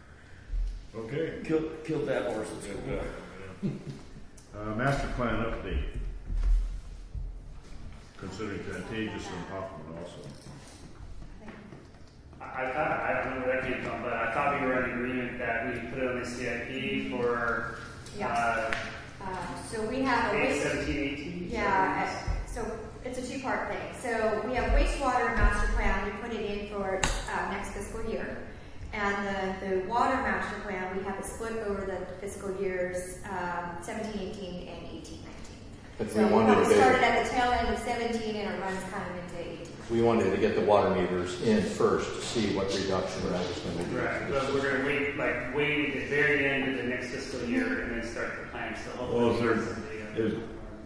A: Okay.
E: Killed, killed that horse. Let's
A: Good,
E: go.
A: uh, uh, master plan update. Considering Fantasia and Hoffman also.
G: I I thought, I don't know where that came from, but I thought we were in agreement that we put it on the C I P for, uh,
H: Uh, so we have a
G: eight,
H: waste,
G: seventeen, eighteen.
H: yeah, uh, so it's a two-part thing. So we have wastewater master plan, we put it in for, uh, next fiscal year. And the, the water master plan, we have it split over the fiscal years, um, seventeen, eighteen, and eighteen, nineteen.
D: But
H: So
D: we wanted
H: probably
D: to,
H: started at the tail end of seventeen and it runs kind of into eighteen.
D: we wanted to get the water meters in first to see what reduction that was going to be.
G: Right, but we're gonna wait, like, wait at the very end of the next fiscal year and then start the plan, so hopefully.
A: Well, is there-
G: somebody, uh,
A: is-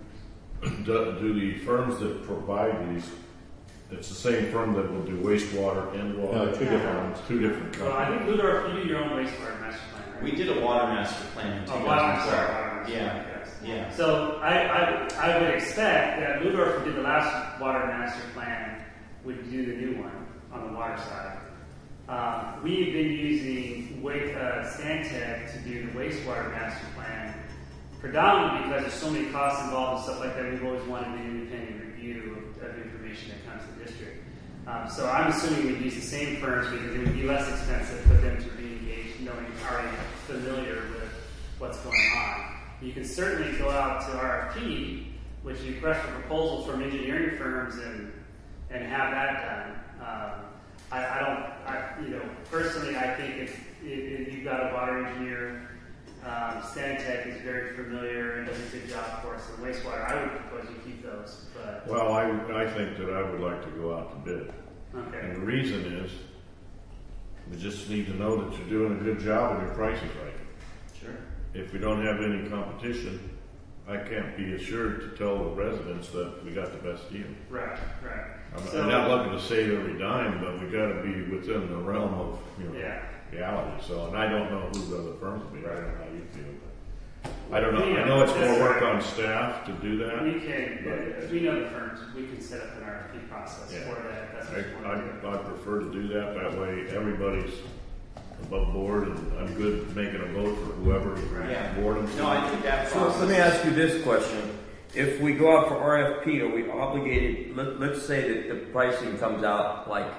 A: Do, do the firms that provide these, it's the same firm that will do wastewater and water?
D: No, two different ones.
A: Two different
G: Well, I
A: companies.
G: think Ludor, you do your own wastewater master plan, right?
F: We did a water master plan in two
G: Oh, water
F: thousand
G: master,
F: seven.
G: water master,
F: Yeah,
G: yes.
F: yeah.
G: So I, I, I would expect that Ludorf, who did the last water master plan, would do the new one on the water side. Um, we've been using wa- uh, Stantec to do the wastewater master plan, predominantly because there's so many costs involved and stuff like that. We've always wanted an independent review of, of information that comes to the district. Um, so I'm assuming we'd use the same firms because it would be less expensive for them to re-engage, knowing already familiar with what's going on. You can certainly go out to R F P, which you request for proposals from engineering firms, and and have that done. Um, I, I don't, I, you know, personally, I think if, if, if you've got a water engineer, um, Stantec is very familiar and does a good job for us in wastewater. I would propose you keep those, but
A: Well, I, I think that I would like to go out to bid.
G: okay.
A: And the reason is, we just need to know that you're doing a good job and your price is right.
F: Sure.
A: If we don't have any competition, I can't be assured to tell the residents that we got the best deal.
G: Right, right.
A: I'm,
G: So-
A: I'm not looking to save every dime, but we gotta be within the realm of, you know,
G: Yeah.
A: reality. So, and I don't know who the other firms will be, I don't know how you feel, but I don't know, I
G: Yeah,
A: know it's
G: that's
A: more work
G: right.
A: on staff to do that.
G: We can, uh, we know the firms, we can set up an R F P process
A: Yeah.
G: for that. if That's
A: I,
G: what you want to do.
A: I, I prefer to do that, that way everybody's above board and I'm good making a vote for whoever
F: Yeah.
A: board them.
F: No, I think that
E: So
F: process.
E: let me ask you this question. If we go out for R F P, are we obligated, let, let's say that the pricing comes out like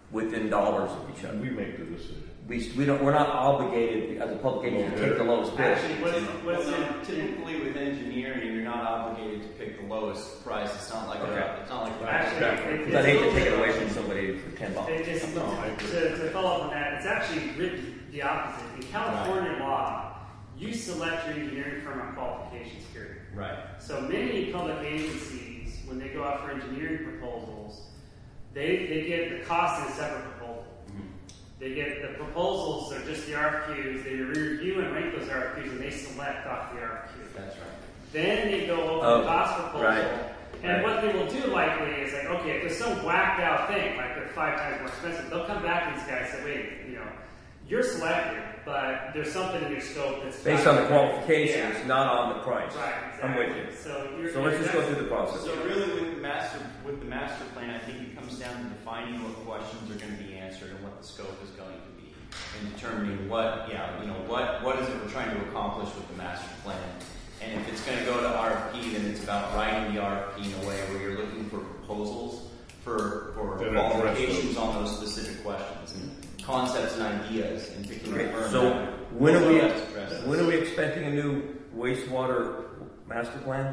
E: within dollars of each other.
A: And we make the decision.
E: We, we don't, we're not obligated as a public entity to take the lowest bid.
F: Actually, what's,
G: Well,
F: what's
G: no,
F: in- typically with engineering, you're not obligated to pick the lowest price. It's not like
E: Okay.
F: a, it's not like a
G: Actually, it-
E: Because I'd hate to
G: it's
E: take it
G: a
E: away
G: little
E: from
G: bit-
E: somebody for ten bucks.
G: It just,
A: No, I agree.
G: to, to follow up on that, it's actually written the opposite. In California law, you select your engineering firm on qualifications period.
F: right.
G: So many public agencies, when they go out for engineering proposals, they, they get the cost in a separate proposal. They get the proposals are just the R F Qs. They review and rank those R F Qs, and they select off the R F Q.
F: That's right.
G: Then they go over
E: Oh,
G: the cost proposal.
E: right,
G: And
E: right.
G: what they will do likely is like, okay, if there's some whacked out thing, like they're five times more expensive, they'll come back to these guys and say, wait, you know, you're selected, but there's something in your scope that's
E: Based
G: not-
E: on the qualifications,
G: Yeah.
E: not on the price.
G: Right, exactly.
E: I'm with you.
G: So, you're,
E: So let's just go
G: that's-
E: through the process.
F: So really, with the master with the master plan, I think it comes down to defining what questions are going to be answered and what the scope is going to be, and determining what, yeah, you know, what what is it we're trying to accomplish with the master plan. And if it's going to go to R F P, then it's about writing the R F P in a way where you're looking for proposals for for
A: That address
F: qualifications
A: those.
F: on those specific questions and concepts and ideas, and picking a
E: Great.
F: firm.
E: So
F: that-
E: when are we,
F: that's addressed.
E: when are we expecting a new wastewater master plan?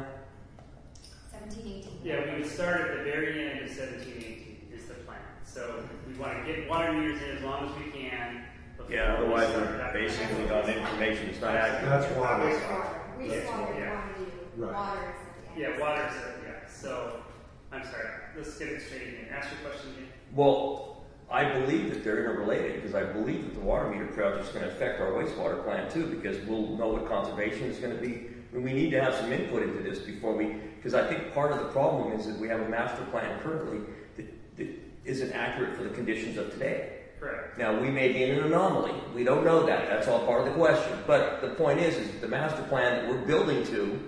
H: Seventeen, eighteen.
G: Yeah, we would start at the very end of seventeen eighteen is the plan. So we want to get water meters in as long as we can. before
E: Yeah,
G: we
E: otherwise
G: start
E: we're
G: that
E: basically
G: plan.
E: got information that's not accurate.
C: That's water.
H: Wastewater, wastewater,
G: Yeah.
H: want to do
C: Right.
H: water. is-
G: Yeah, water is, a- yeah. So, I'm sorry. Let's get it straight again. Ask your question again.
E: Well, I believe that they're interrelated because I believe that the water meter project is going to affect our wastewater plan too, because we'll know what conservation is going to be. I mean, we need to have some input into this before we, because I think part of the problem is that we have a master plan currently that, that isn't accurate for the conditions of today.
G: Correct.
E: Now, we may be in an anomaly. We don't know that. That's all part of the question. But the point is, is the master plan that we're building to,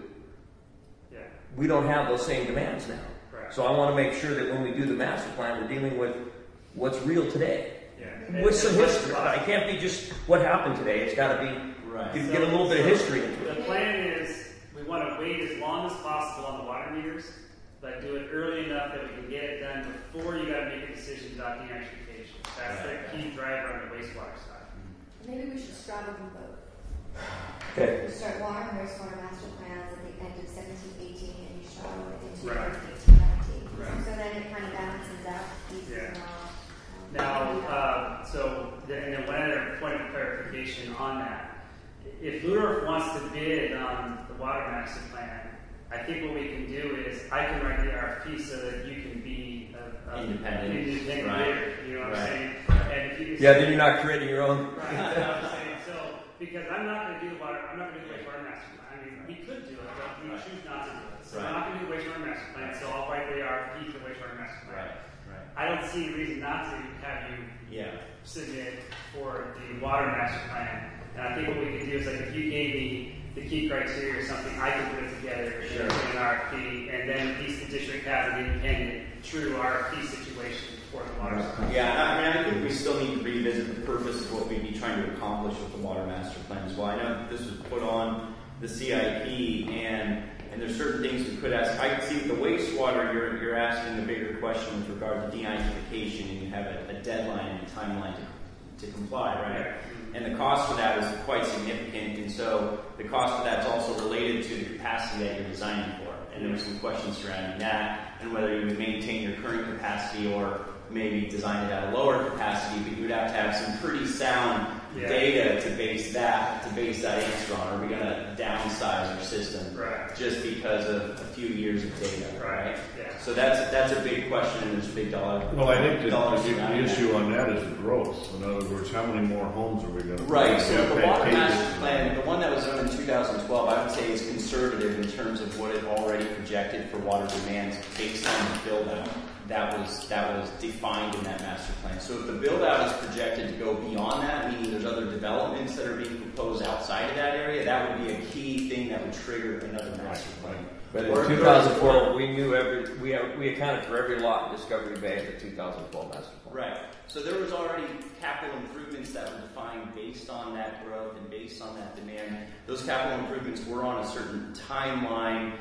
G: Yeah.
E: we don't have those same demands now.
G: Correct.
E: So I want to make sure that when we do the master plan, we're dealing with what's real today.
G: Yeah.
E: With some
G: And- and
E: history.
G: what's
E: It can't be just what happened today. It's got to be,
F: Right.
E: get, get a little bit of history into it.
G: The plan is we want to wait as long as possible on the water meters, but do it early enough that we can get it done before you got to make a decision about de-nitrification. That's the key driver on the wastewater side.
H: Maybe we should straddle them both.
E: Okay.
H: We start water and wastewater master plans at the end of seventeen, eighteen, and you straddle it into
G: Right.
H: eighteen, nineteen.
G: Right.
H: So then it kind of balances out pieces
G: Yeah.
H: and all.
G: Now, uh, so, the, and then one other point of clarification on that. If Ludorf wants to bid on the water master plan, I think what we can do is I can write the R F P so that you can be a, a
F: Independent.
G: independent
F: Right.
G: bidder. You know what
F: Right.
G: I'm saying? And if you,
E: Yeah, then you're not creating your own.
G: Right, that's what I'm saying. So, because I'm not going to do the water, I'm not going to do the wastewater master plan. I mean, we could do it, but we
F: Right.
G: choose not to do it. So
F: Right.
G: I'm not going to do the wastewater master plan. So I'll write the R F P for the wastewater master plan.
F: Right. Right.
G: I don't see a reason not to have you
F: Yeah.
G: submit for the water master plan. And I think what we could do is like if you gave me the key criteria or something, I could put it together
F: Sure.
G: in an R F P, and then at least the district has an independent, true R F P situation for the water supply.
F: Yeah, I mean, I think we still need to revisit the purpose of what we'd be trying to accomplish with the water master plan as well. I know that this was put on the C I P, and and there's certain things we could ask. I can see with the wastewater, you're you're asking a bigger question with regard to de-nitrification, and you have a, a deadline and a timeline to, to comply, right? And the cost for that is quite significant, and so the cost for that's also related to the capacity that you're designing for. And there were some questions surrounding that, and whether you would maintain your current capacity or maybe design it at a lower capacity, but you would have to have some pretty sound
G: Yeah.
F: data to base that to base that answer on. Are we going to downsize our system
G: Right.
F: just because of a few years of data, right?
G: Yeah.
F: So that's that's a big question, and there's a big dollar.
A: Well, I think the,
F: dollars
A: the, the
F: surrounding that.
A: issue on that is the growth. In other words, how many more homes are we going to
F: Right, so the water master plan, the one that was done in two thousand twelve, I would say is conservative in terms of what it already projected for water demands based on the build out. That was that was defined in that master plan. So if the build out is projected to go beyond that, meaning there's other developments that are being proposed outside of that area, that would be a key thing that would trigger another master plan.
E: But in
F: Or-
E: two thousand twelve, we knew every, we we accounted for every lot in Discovery Bay in the two thousand twelve master plan.
F: Right. So there was already capital improvements that were defined based on that growth and based on that demand. Those capital improvements were on a certain timeline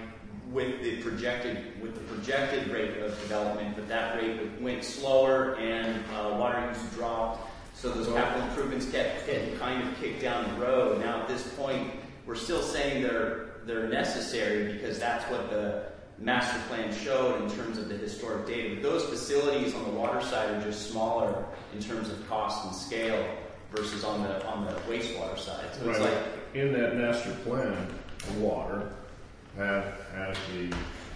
F: with the projected with the projected rate of development, but that rate went slower and uh, water use dropped. So those capital improvements kept getting kind of kicked down the road. Now at this point, we're still saying they're they're necessary because that's what the master plan showed in terms of the historic data. But those facilities on the water side are just smaller in terms of cost and scale versus on the on the wastewater side. So it's
A: Right.
F: like
A: In that master plan, the water has, has the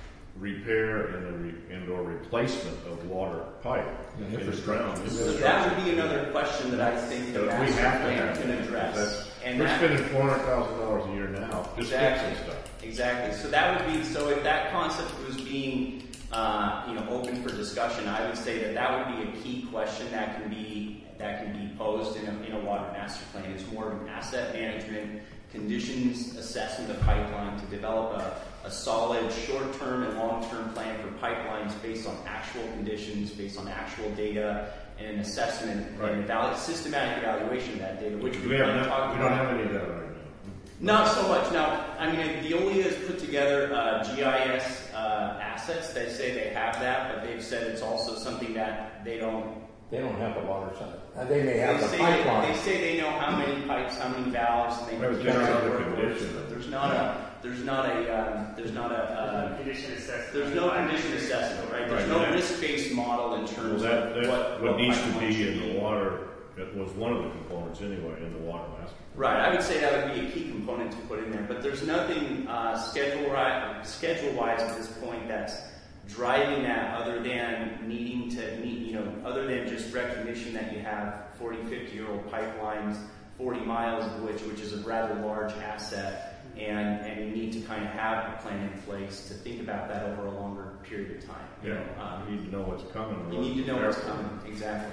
A: repair and the re, and or replacement of water pipe
C: Yeah,
A: in the ground.
F: so that would be another question that I think the
A: So we
F: master
A: have to
F: plan
A: have
F: can
A: that.
F: address.
A: That's-
F: And
A: We're
F: that,
A: spending four hundred thousand dollars a year now just
F: Exactly.
A: fixing stuff.
F: Exactly. So that would be, so if that concept was being, uh, you know, open for discussion, I would say that that would be a key question that can be, that can be posed in a, in a water master plan. It's more of an asset management, conditions assessment of pipeline to develop a, a solid short-term and long-term plan for pipelines based on actual conditions, based on actual data, and an assessment
A: Right.
F: and evalu- systematic evaluation of that data, which
A: We
F: we
A: have
F: kind of
A: not,
F: talked
A: we don't
F: about.
A: have any of that right now.
F: Not so much. Now, I mean, Veolia has put together uh, G I S uh, assets. They say they have that, but they've said it's also something that they don't.
D: They don't have the water side. Uh, They may have
F: They
D: the
F: say they,
D: pipeline.
F: they say they know how many pipes, how many valves, and they
A: Right, but
F: keep
A: they're
F: track
A: not
F: of
A: the
F: work orders,
A: condition.
F: but there's not a there's not a um, there's not a uh,
G: Condition assessment.
F: there's no condition assessment, right? There's
A: Right,
F: no
A: that-
F: risk-based model in
A: Well,
F: terms
A: that,
F: of
A: that's
F: what
A: what needs to
F: pipelines
A: be
F: should
A: in the water, that was one of the components anyway, in the water master.
F: Right, I would say that would be a key component to put in there, but there's nothing uh, schedule right, schedule-wise at this point that's driving that other than needing to meet, you know, other than just recognition that you have forty, fifty-year-old pipelines, forty miles of which, which is a rather large asset, and, and you need to kind of have a plan in place to think about that over a longer period of time. You
A: Yeah,
F: know, um,
A: you need to know what's coming. or
F: you need to know what's
A: careful.
F: coming, exactly.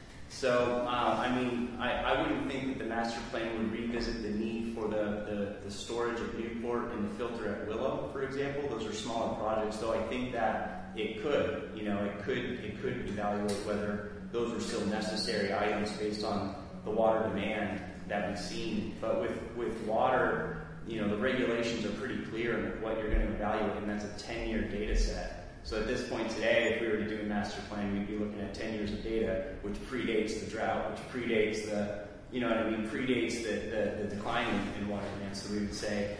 F: So, uh, I mean, I, I wouldn't think that the master plan would revisit the need for the, the, the storage at Newport and the filter at Willow, for example. Those are smaller projects, though I think that it could, you know, it could, it could evaluate whether those are still necessary items based on the water demand that we've seen. But with, with water, you know, the regulations are pretty clear on what you're going to evaluate, and that's a ten-year data set. So at this point today, if we were to do a master plan, we'd be looking at ten years of data, which predates the drought, which predates the, you know what I mean, predates the, the, the decline in, in water demand. So we would say,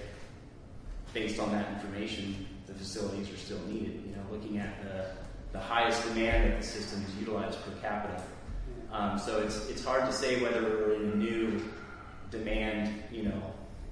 F: based on that information, the facilities are still needed. You know, looking at the, the highest demand that the system is utilized per capita. Um, so it's it's hard to say whether we're in a new demand, you know,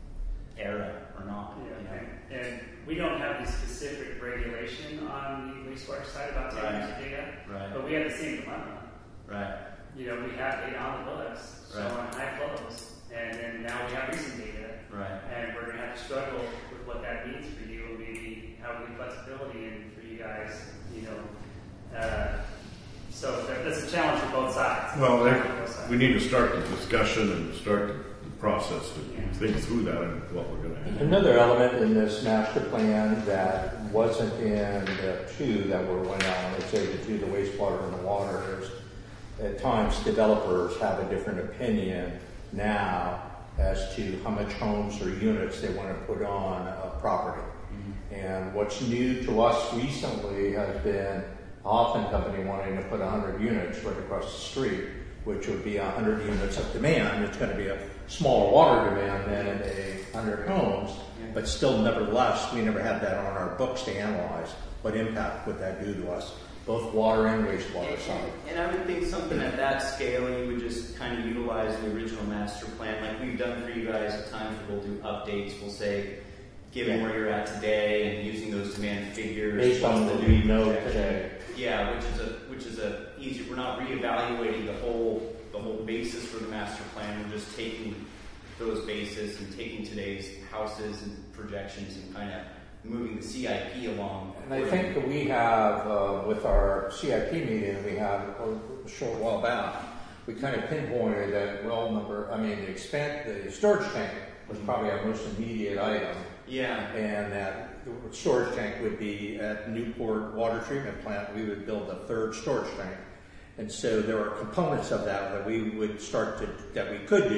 F: era or not.
G: Yeah,
F: You know?
G: and, and we don't have the specific regulation on the wastewater side about ten years of data,
F: Right.
G: but we have the same dilemma.
F: Right.
G: You know, we have data on the books,
F: Right.
G: showing high flows, and then now we have recent data,
F: Right.
G: and we're going to have to struggle with what that means for you, and maybe how we flexibility and for you guys, you know. Uh, so that, that's a challenge for both sides.
A: Well,
G: It's a
A: they-
G: challenge for both sides.
A: we need to start the discussion and start the process to
G: Yeah.
A: think through that and what we're gonna have.
D: Another element in this master plan that wasn't in the two that were went on, let's say the two, the wastewater and the water, is at times developers have a different opinion now as to how much homes or units they want to put on a property. And what's new to us recently has been a Hoffman Company wanting to put one hundred units right across the street, which would be one hundred units of demand. It's going to be a smaller water demand than a one hundred homes, but still, nevertheless, we never had that on our books to analyze. What impact would that do to us, both water and wastewater side?
F: And I would think something at that scale, you would just kind of utilize the original master plan, like we've done for you guys. At times, we'll do updates. We'll say, given
D: Yeah.
F: where you're at today, and using those demand figures,
D: Based on
F: what's
D: what
F: the
D: we
F: new
D: know
F: projection?
D: today.
F: Yeah, which is a which is a easy. We're not reevaluating the whole the whole basis for the master plan. We're just taking those bases and taking today's houses and projections and kind of moving the C I P along.
D: And I think that we have, uh, with our C I P meeting we had a short while back, we kind of pinpointed that well number, I mean, the expand, the storage tank was probably our most immediate item.
F: Yeah.
D: And that the storage tank would be at Newport Water Treatment Plant. We would build a third storage tank. And so there are components of that that we would start to, that we could do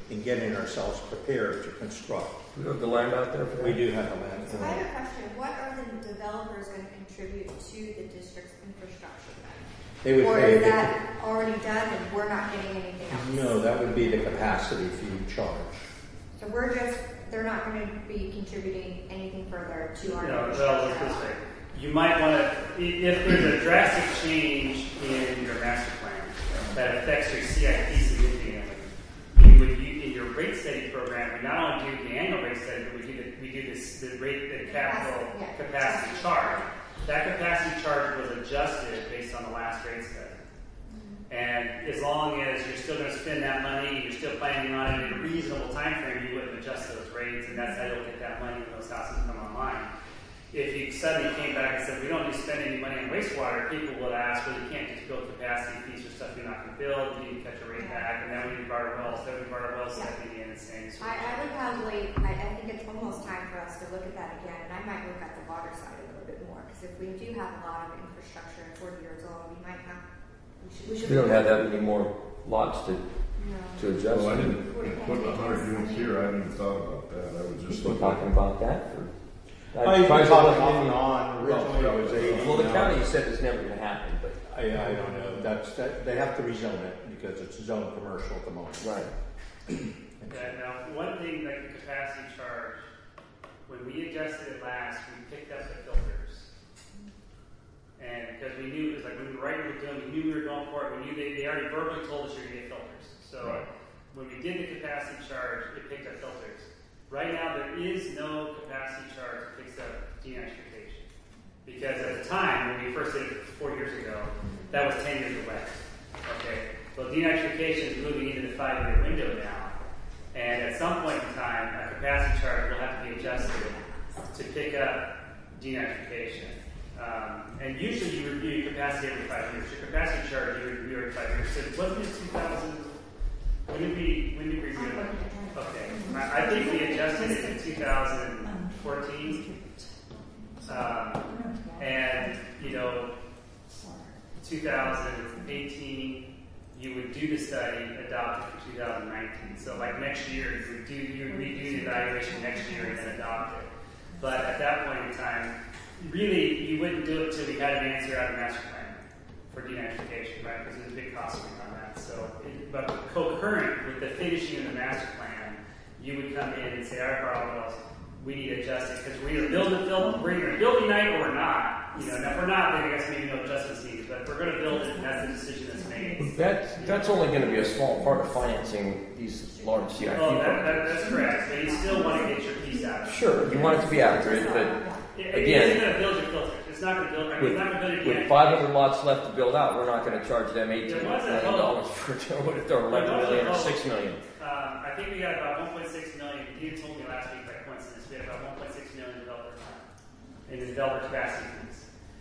D: and getting ourselves prepared to construct.
E: We have the land out there for that?
D: We do have the land.
H: So I have a question. What are the developers going to contribute to the district's infrastructure then?
D: They would
H: Or
D: pay
H: is
D: the-
H: that already done and we're not getting anything else?
D: No, that would be the capacity fee charge.
H: So we're just, they're not going to be contributing anything further to our
G: You know, well,
H: infrastructure.
G: let's just say, you might want to, if there's a drastic change in your master plan that affects your C I P significantly, you would, you, in your rate study program, we not only do the annual rate study, but we do the, we do this, the rate, the capital
H: Yeah.
G: capacity charge. That capacity charge was adjusted based on the last rate study. And as long as you're still going to spend that money, you're still planning on it in a reasonable time frame, you wouldn't adjust those rates, and that's how you'll get that money when those houses come online. If you suddenly came back and said, we don't need to spend any money on wastewater, people would ask, well, you can't just build capacity fees for stuff you're not going to build, you need to catch a rate back, and then we need Barter Wells, then we Barter Wells stepping in and saying,
H: I, I would probably, I, I think it's almost time for us to look at that again, and I might look at the water side a little bit more, because if we do have a lot of infrastructure at forty years old, we might have, we should, we should.
E: We don't have that many more lots to,
H: No.
E: to adjust.
A: Well, I didn't put a hundred units here, I hadn't even thought about that, I was
E: We've
A: just
E: been
A: looking.
E: talking about that for.
D: Oh, you've
E: tried
D: been
E: to
D: talking
E: look
D: off
E: in-
D: and on. Originally it was eighty.
E: Well, the
D: now-
E: county said it's never going to happen, but.
D: I, I don't know. That's, that, they have to rezone it because it's zone commercial at the moment.
E: Right.
G: that. Now, one thing like the capacity charge, when we adjusted it last, we picked up the filters. And because we knew, it was like when we were writing the doing, we knew we were going for it. We knew they, they already verbally told us you're going to get filters. So
A: Right.
G: when we did the capacity charge, it picked up filters. Right now, there is no capacity charge that picks up denitrification. Because at the time, when we first did it four years ago, that was ten years away. Okay? Well, denitrification is moving into the five-year window now. And at some point in time, a capacity charge will have to be adjusted to pick up denitrification. Um, and usually you review your capacity every five years. Your capacity charge you review every five years. So wasn't it two thousand? When did we when did we review it? Okay, I, I think we adjusted it in two thousand fourteen, um, and you know, two thousand eighteen you would do the study, adopt it for two thousand nineteen. So like next year you would do you would redo the evaluation next year and then adopt it. But at that point in time, really, you wouldn't do it until we had an answer out of the master plan for denitrification, right? Because there's a big cost on that. So, it, but concurrent with the finishing of the master plan, you would come in and say, all right, Barlow Wells, we need to adjust it because we're either building, build, we're either building night or we're not. You know, and if we're not, then I guess maybe no adjustments needed. But if we're going to build it, and that's the decision that's made.
E: That, that's only going to be a small part of financing these large C I P
G: Oh, that,
E: programs.
G: that, that's correct. But you still want to get your piece out.
E: Sure, you want it to be accurate, but
G: It,
E: Again,
G: it isn't going to build your filters. It's not going to build. I mean,
E: with,
G: it's not going to build your
E: with five hundred lots left to build out, we're not going to charge them eighteen
G: There was a
E: million dollars for what if they're eleven
G: There was a
E: million or
G: hope.
E: six million.
G: Um, I think we got about one point six million. You told me last week by coincidence we had about one point six million developer time in the developer capacity fees.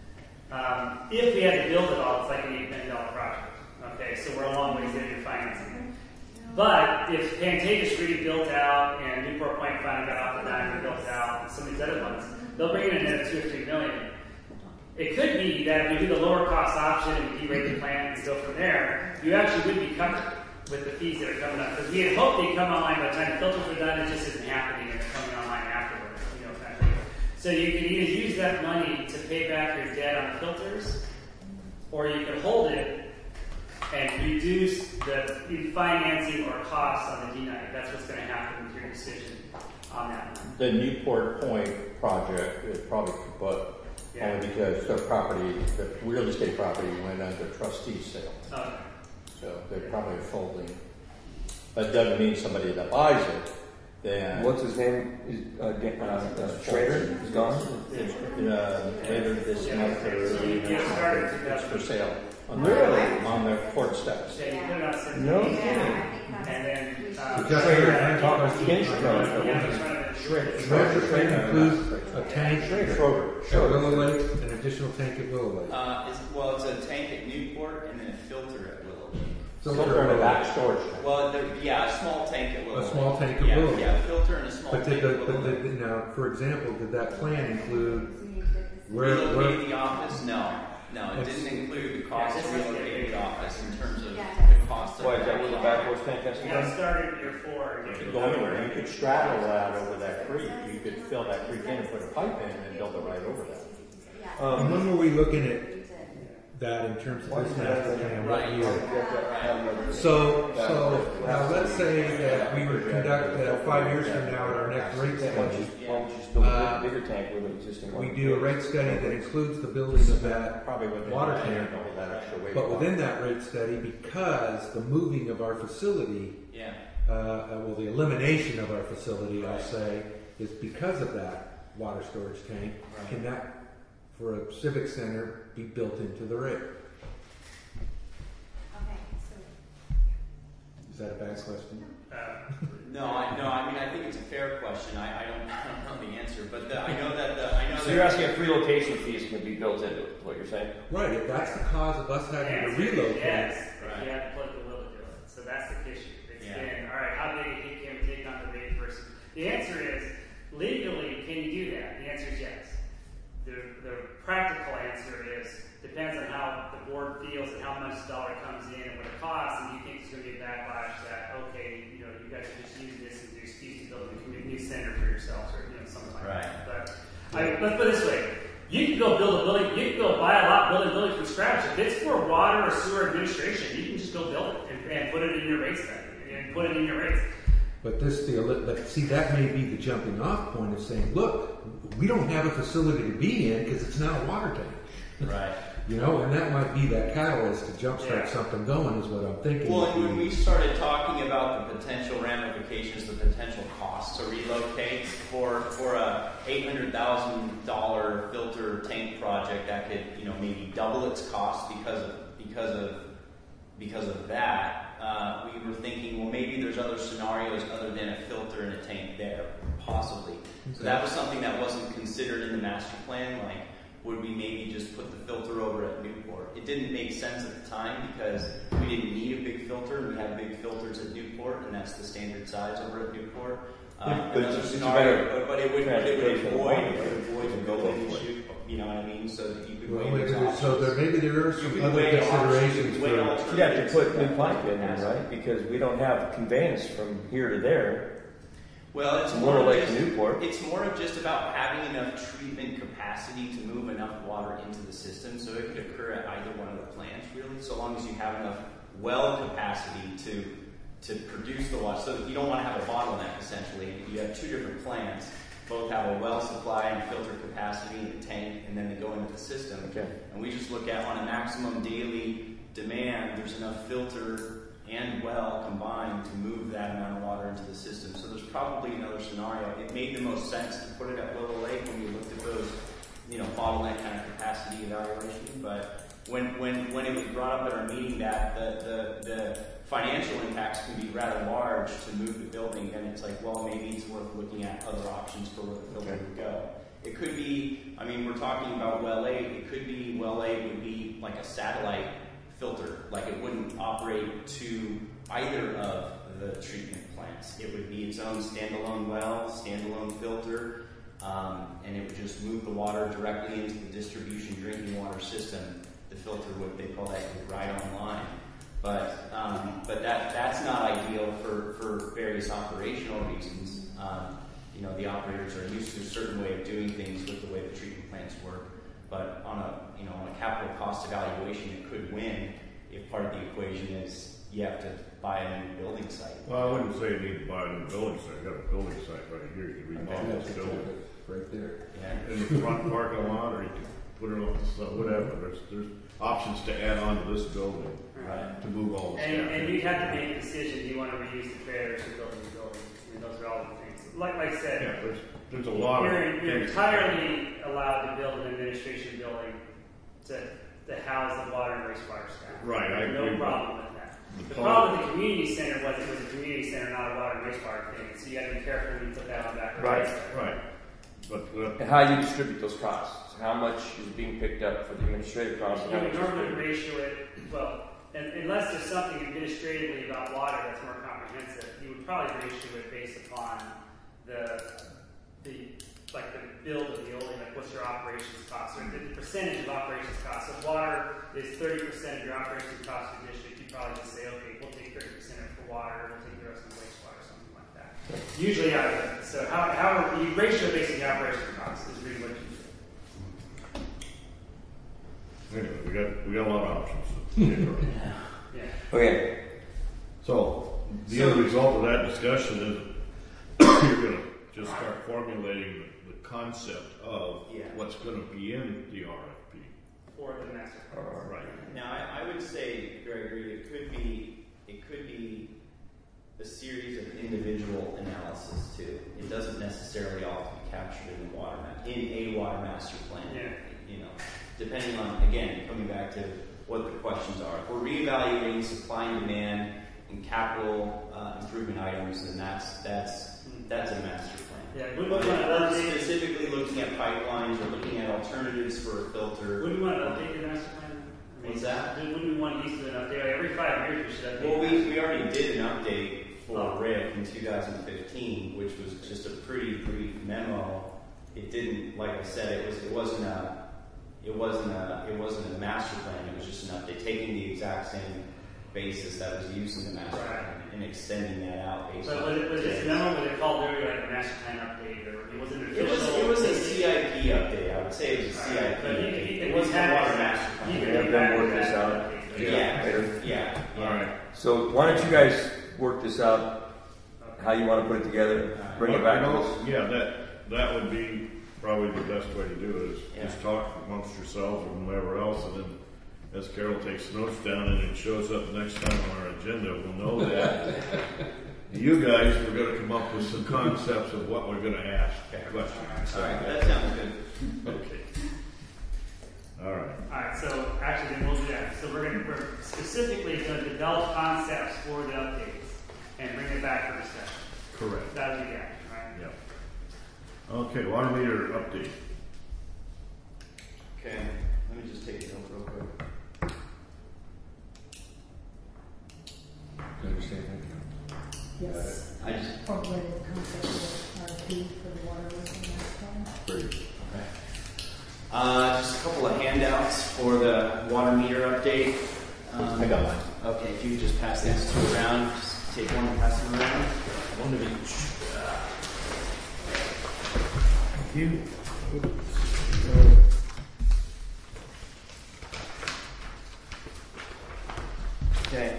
G: Um, if we had to build it all, it's like an eight million dollar project. Okay, so we're a long ways into financing. But if Pantages really built out and Newport Point finally got off the dime and built out, and some of these other ones, they'll bring in another two or three million. It could be that if we do the lower cost option and we derate the plan and go from there, you actually would be covered with the fees that are coming up. Because we had hoped they'd come online by the time the filters were done, it just isn't happening and they're coming online afterwards. You know, kind of thing. So you can either use that money to pay back your debt on the filters, or you can hold it and reduce the financing or costs on the D nine. That's what's going to happen with your decision on that one.
D: The Newport Point project is probably, but
G: Yeah.
D: only because the property, the real estate property went under trustee sale.
G: Okay.
D: So they're probably folding. But it doesn't mean somebody that buys it, then.
E: What's his name? Is, uh, Dan- uh, uh, Schrader is gone.
D: Uh, later this month or early
G: Yeah,
D: next
G: started
D: month,
G: in
D: it's for sale. On
E: Really?
D: the, on the court steps.
G: Yeah, you put it on seventeen.
E: No.
H: Yeah, I think that's.
G: And then, um,
C: Because
E: Schrader,
C: Schrader-
E: talk about Kinch- no,
G: yeah,
E: no,
G: it's running the-
E: Schrader.
C: Schrader Train includes a tank
D: Schroeder.
C: at Willow Lake, an additional tank at Willow Lake.
I: Uh, it's, well, it's a tank at Newport and then a filter at Willow.
C: So
D: Filter in a back storage tank.
I: Well, there, yeah, a small tank at Willow.
C: A small tank at
I: yeah,
C: Willow.
I: Yeah, a filter and a small
C: But
I: tank
C: did the,
I: at
C: but
I: Willow.
C: the, now, for example, did that plan include where,
I: Relocating
C: where,
I: the office? No, No, it didn't include the cost
G: Yeah,
I: of
G: this is
I: relocating the office in terms of
H: Yeah.
I: the cost of.
E: Why, is that where the backwards tank has to
G: You
E: go?
G: gotta start at year four. and
D: You
G: get
D: could
G: to
D: go
G: the-
D: anywhere. You could straddle that over that creek. You could fill that creek in and put a pipe in and build it right over that.
H: Yeah.
C: And
E: Um,
C: when were we looking at that in terms of this master plan? What
I: Right.
C: year? So, so now let's say that we were to conduct uh, five years from now at our next rate
E: Why don't
C: study.
E: you, why don't you just build a
C: Uh,
E: big- bigger tank with an existing one?
C: We do a rate study that includes the building of that
D: Probably within
C: water
D: that,
C: tank.
D: all that extra weight.
C: But within that rate study, because the moving of our facility,
I: Yeah.
C: uh, uh, well, the elimination of our facility, I'll say, is because of that water storage tank.
I: Right.
C: Can that, for a civic center, be built into the rate?
H: Okay, so.
C: Is that a bad question?
G: Uh,
I: No, I, no, I mean, I think it's a fair question. I, I don't, I don't know the answer, but the, I know that the, I know
E: So
I: that.
E: you're asking if relocation fees can be built into it, is what you're saying?
C: Right, if that's the cause of us having to
G: answer is
C: relocate.
G: Yes,
I: Right.
G: if you have the political will to do it. So that's the issue. It's
I: Yeah.
G: been, all right, how big a hit can we take on the rate versus, the answer is, legally, can you do that? The answer is yes. The, the practical answer is, depends on how the board feels and how much dollar comes in and what it costs, and you think it's going to be a backlash that, okay, you know, you guys should just use this as an excuse to build a community center for yourselves, or, you know, something like
I: Right.
G: that. But, I, let's put it this way. You can go build a building, you can go buy a lot, build a building from scratch. If it's for water or sewer administration, you can just go build it and, and put it in your rate study and put it in your rates.
C: But this, the, but see, that may be the jumping off point of saying, look, we don't have a facility to be in because it's not a water tank.
I: Right.
C: You know, and that might be that catalyst to jumpstart
G: Yeah.
C: something going is what I'm thinking.
I: Well, and when we started talking about the potential ramifications, the potential cost to relocate for for a eight hundred thousand dollar filter tank project that could, you know, maybe double its cost because of because of because of that, uh, we were thinking, well, maybe there's other scenarios other than a filter and a tank there, possibly. So that was something that wasn't considered in the master plan, like, would we maybe just put the filter over at Newport? It didn't make sense at the time because we didn't need a big filter, and we have big filters at Newport, and that's the standard size over at Newport. Um,
E: Yeah, but
I: another
E: it's just
I: scenario,
E: better
I: but, but it would, but it would
E: transportation
I: avoid,
E: of
I: it would
E: water,
I: avoid
E: right?
I: the building issue, you know what I mean? So that you could
C: Well,
I: weigh
C: maybe
I: those
C: there's- so there,
I: options.
C: maybe there are
I: You
C: some
I: could
C: other
I: weigh options,
C: considerations
I: you could weigh
C: for.
I: alternatives.
E: You'd have to put new pipe in there, right? Because we don't have conveyance from here to there.
I: Well, it's
E: From
I: more
E: Little
I: of
E: Lake
I: just,
E: to Newport.
I: it's more of just about having enough treatment capacity to move enough water into the system, so it could occur at either one of the plants, really, so long as you have enough well capacity to to produce the water. So you don't want to have a bottleneck, essentially. You have two different plants, both have a well supply and filter capacity in the tank, and then they go into the system.
E: Okay.
I: And we just look at on a maximum daily demand, there's enough filter and well combined to move that amount of water into the system. So there's probably another scenario. It made the most sense to put it at Willow Lake when we looked at those, you know, bottleneck kind of capacity evaluation. But when when when it was brought up at our meeting that the the, the financial impacts can be rather large to move the building, then it's like, well, maybe it's worth looking at other options for where the building
E: Okay.
I: would go. It could be, I mean, we're talking about well eight. It could be well eight would be like a satellite filter, like it wouldn't operate to either of the treatment plants. It would be its own standalone well, standalone filter, um, and it would just move the water directly into the distribution drinking water system. The filter would, they call that right online. But um, but that that's not ideal for, for various operational reasons. Um, you know, the operators are used to a certain way of doing things with the way the treatment plants work. But on a you know on a capital cost evaluation, it could win if part of the equation is you have to buy a new building site.
A: Well, I wouldn't say you need to buy a new building site. You got a building site right here. You can remodel this building.
C: Right there.
I: Yeah.
A: In the front parking lot, or you can put it on the side, whatever. There's, there's options to add on to this building
I: Right.
A: to move all the stuff.
G: And, and you'd have to make a decision, do you want to reuse the trailers or build a new building? I mean, those are all the things. Like, like I said,
A: Yeah, there's, there's a lot of
G: you're, you're
A: things.
G: entirely allowed to build an administration building to, to house the water and wastewater staff.
A: Right, I
G: No
A: agree with
G: problem with that.
A: The
G: The
A: pole-
G: problem with the community center was it was a community center, not a water and wastewater thing. So you got to be careful when you put that on that.
E: Right.
A: Right. But, uh,
E: And how you distribute those costs? How much is being picked up for the administrative costs? and
G: You
E: how
G: would
E: much is
G: normally
E: being-
G: ratio it, well, and, unless there's something administratively about water that's more comprehensive, you would probably ratio it based upon the, the, like the build of the building, like what's your operations costs, or the percentage of operations costs. If water is thirty percent of your operations cost of your district, you probably just say, okay, we'll take thirty percent for water, we'll take the rest of the wastewater, something like that. Usually out of it. So how, how you ratio basically the operations cost is really what you do.
A: Anyway, we got, we got a lot of options.
G: Yeah.
E: Okay.
A: So, the
I: So-
A: end result of that discussion is you're gonna just start formulating the, the concept of
I: Yeah.
A: what's gonna be in the R F P.
G: For the master plan.
A: Right.
I: Now, I, I would say, Gregory, it could be it could be a series of individual analysis too. It doesn't necessarily all have to be captured in the water ma- in a water master plan.
G: Yeah.
I: You know, depending on, again, coming back to what the questions are. If we're reevaluating supply and demand and capital uh, improvement items, then that's that's that's a master plan.
G: Yeah, we
I: But
G: want
I: if
G: to
I: we're
G: update.
I: specifically looking at pipelines or looking at alternatives for a filter.
G: Wouldn't we want to update the master plan? I mean,
I: What's that?
G: Wouldn't we want to do an update every five years? We should update.
I: Well,
G: the
I: we,
G: master
I: we already did an update for
G: Oh.
I: Rick in two thousand fifteen, which was just a pretty brief memo. It didn't, like I said, it was it wasn't a it wasn't a it wasn't a master plan. It was just an update, taking the exact same basis that was used in the master
G: Right.
I: plan and extending that out based
G: But
I: on.
G: was it, was this
I: today's-
G: memo, was it called literally like a master plan update, or it wasn't
I: It was
G: official?
I: it was a C I P update. I would say it was a C I P.
G: But you could- you could
I: It wasn't
G: have
I: a water
G: it-
I: master
G: you
I: plan.
G: could
E: have
G: do
E: them
G: that
E: work
G: as
E: this
G: an
E: out.
G: update.
I: Yeah,
E: Later.
I: yeah.
A: All right.
E: So why don't you guys work this out, how you want to put it together, bring it back to
A: Well,
E: us.
A: you know, Yeah, that, that would be probably the best way to do it, is
I: Yeah.
A: just talk amongst yourselves or whoever else, and then as Carol takes notes down and it shows up next time on our agenda, we'll know that you guys were gonna come up with some concepts of what we're gonna ask questions.
I: All right, that sounds good.
A: Okay. All right.
G: Alright, so actually then we'll do that. So we're gonna, we're specifically gonna develop concepts for the updates and bring it back for discussion.
A: Correct.
G: That'll be that, right?
A: Yeah. Okay, water meter update.
I: Okay, let me just take a note real quick.
B: Yes.
I: I just
B: Formulated the concept of R F P for the water master plan.
A: Great.
I: Uh, just a couple of handouts for the water meter update. Um,
D: I got mine.
I: Okay, if you could just pass these two around, just take one and pass them around.
D: One of each.
C: You,
I: Okay.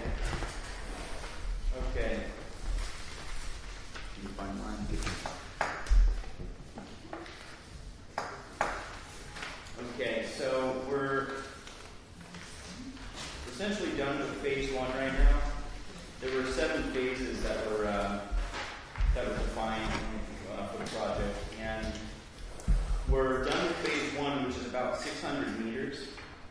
I: Okay. Can you find mine? Okay, so we're essentially done with phase one right now. There were seven phases that were uh, that were defined uh, for the project, and we're done with phase one, which is about six hundred meters.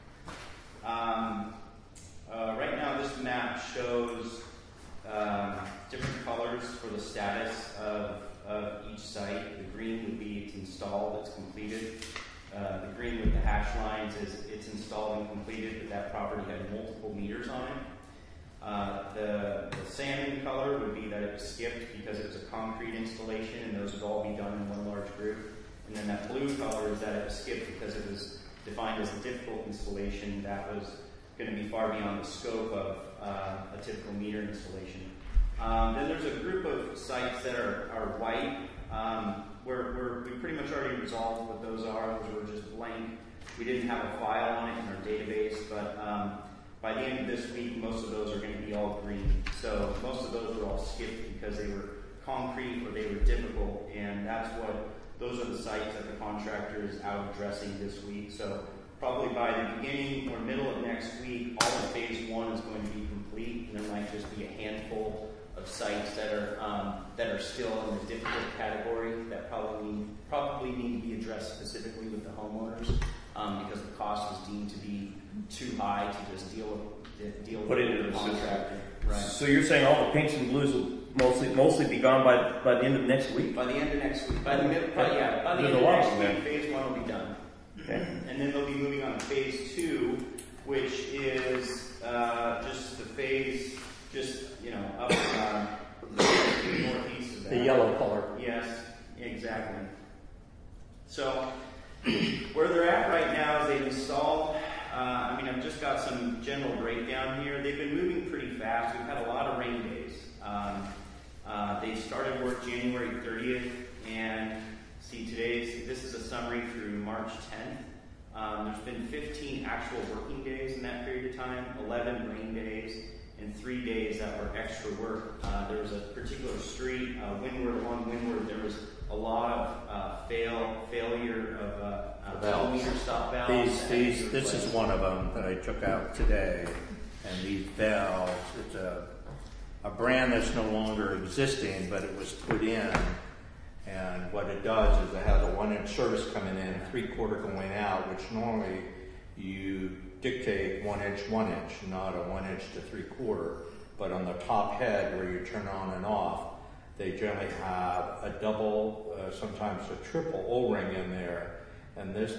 I: Um, uh, right now, this map shows um, different colors for the status of, of each site. The green would be it's installed, it's completed. Uh, the green with the hash lines is it's installed and completed, but that property had multiple meters on it. Uh, the, the salmon color would be that it was skipped because it was a concrete installation, and those would all be done in one large group. And then that blue color is that it was skipped because it was defined as a difficult installation that was going to be far beyond the scope of uh, a typical meter installation. Um, then there's a group of sites that are, are white. Um, we're, we're, we pretty much already resolved what those are. Those were just blank. We didn't have a file on it in our database, but um, by the end of this week, most of those are going to be all green. So most of those were all skipped because they were concrete or they were difficult, and that's what those are the sites that the contractor is out addressing this week. So probably by the beginning or middle of next week, all of phase one is going to be complete, and there might just be a handful of sites that are um, that are still in the difficult category that probably need, probably need to be addressed specifically with the homeowners um, because the cost was deemed to be too high to just deal with deal
E: Put
I: with
E: it into
I: the
E: the system.
I: contractor. Right.
E: So you're saying all the pinks and blues will mostly mostly be gone by by the end of next week?
I: By the end of next week, by the middle, by, yeah, by the
E: There's
I: end
E: a
I: of
E: lot
I: next
E: of
I: week,
E: them.
I: phase one will be done.
E: Okay.
I: And then they'll be moving on to phase two, which is uh, just the phase, just, you know, up uh, northeast of that.
D: The yellow color.
I: Yes, exactly. So, Where they're at right now is they've installed, uh, I mean, I've just got some general breakdown here. They've been moving pretty fast. We've had a lot of rain days. Um, uh, they started work January thirtieth, and see today's, this is a summary through March tenth. Um, there's been fifteen actual working days in that period of time, eleven rain days, and three days that were extra work. Uh, there was a particular street, uh, Windward, along Windward, there was a lot of uh, fail failure of uh, uh,
D: Valves.
I: meter stop valves.
D: These,
I: that
D: these,
I: need
D: this is
I: replaced.
D: one of them that I took out today, and these valves, it's a, a brand that's no longer existing, but it was put in, and what it does is it has a one-inch service coming in, three-quarter going out, which normally you dictate one inch, one inch, not a one inch to three-quarter, but on the top head where you turn on and off, they generally have a double, uh, sometimes a triple O-ring in there. And this,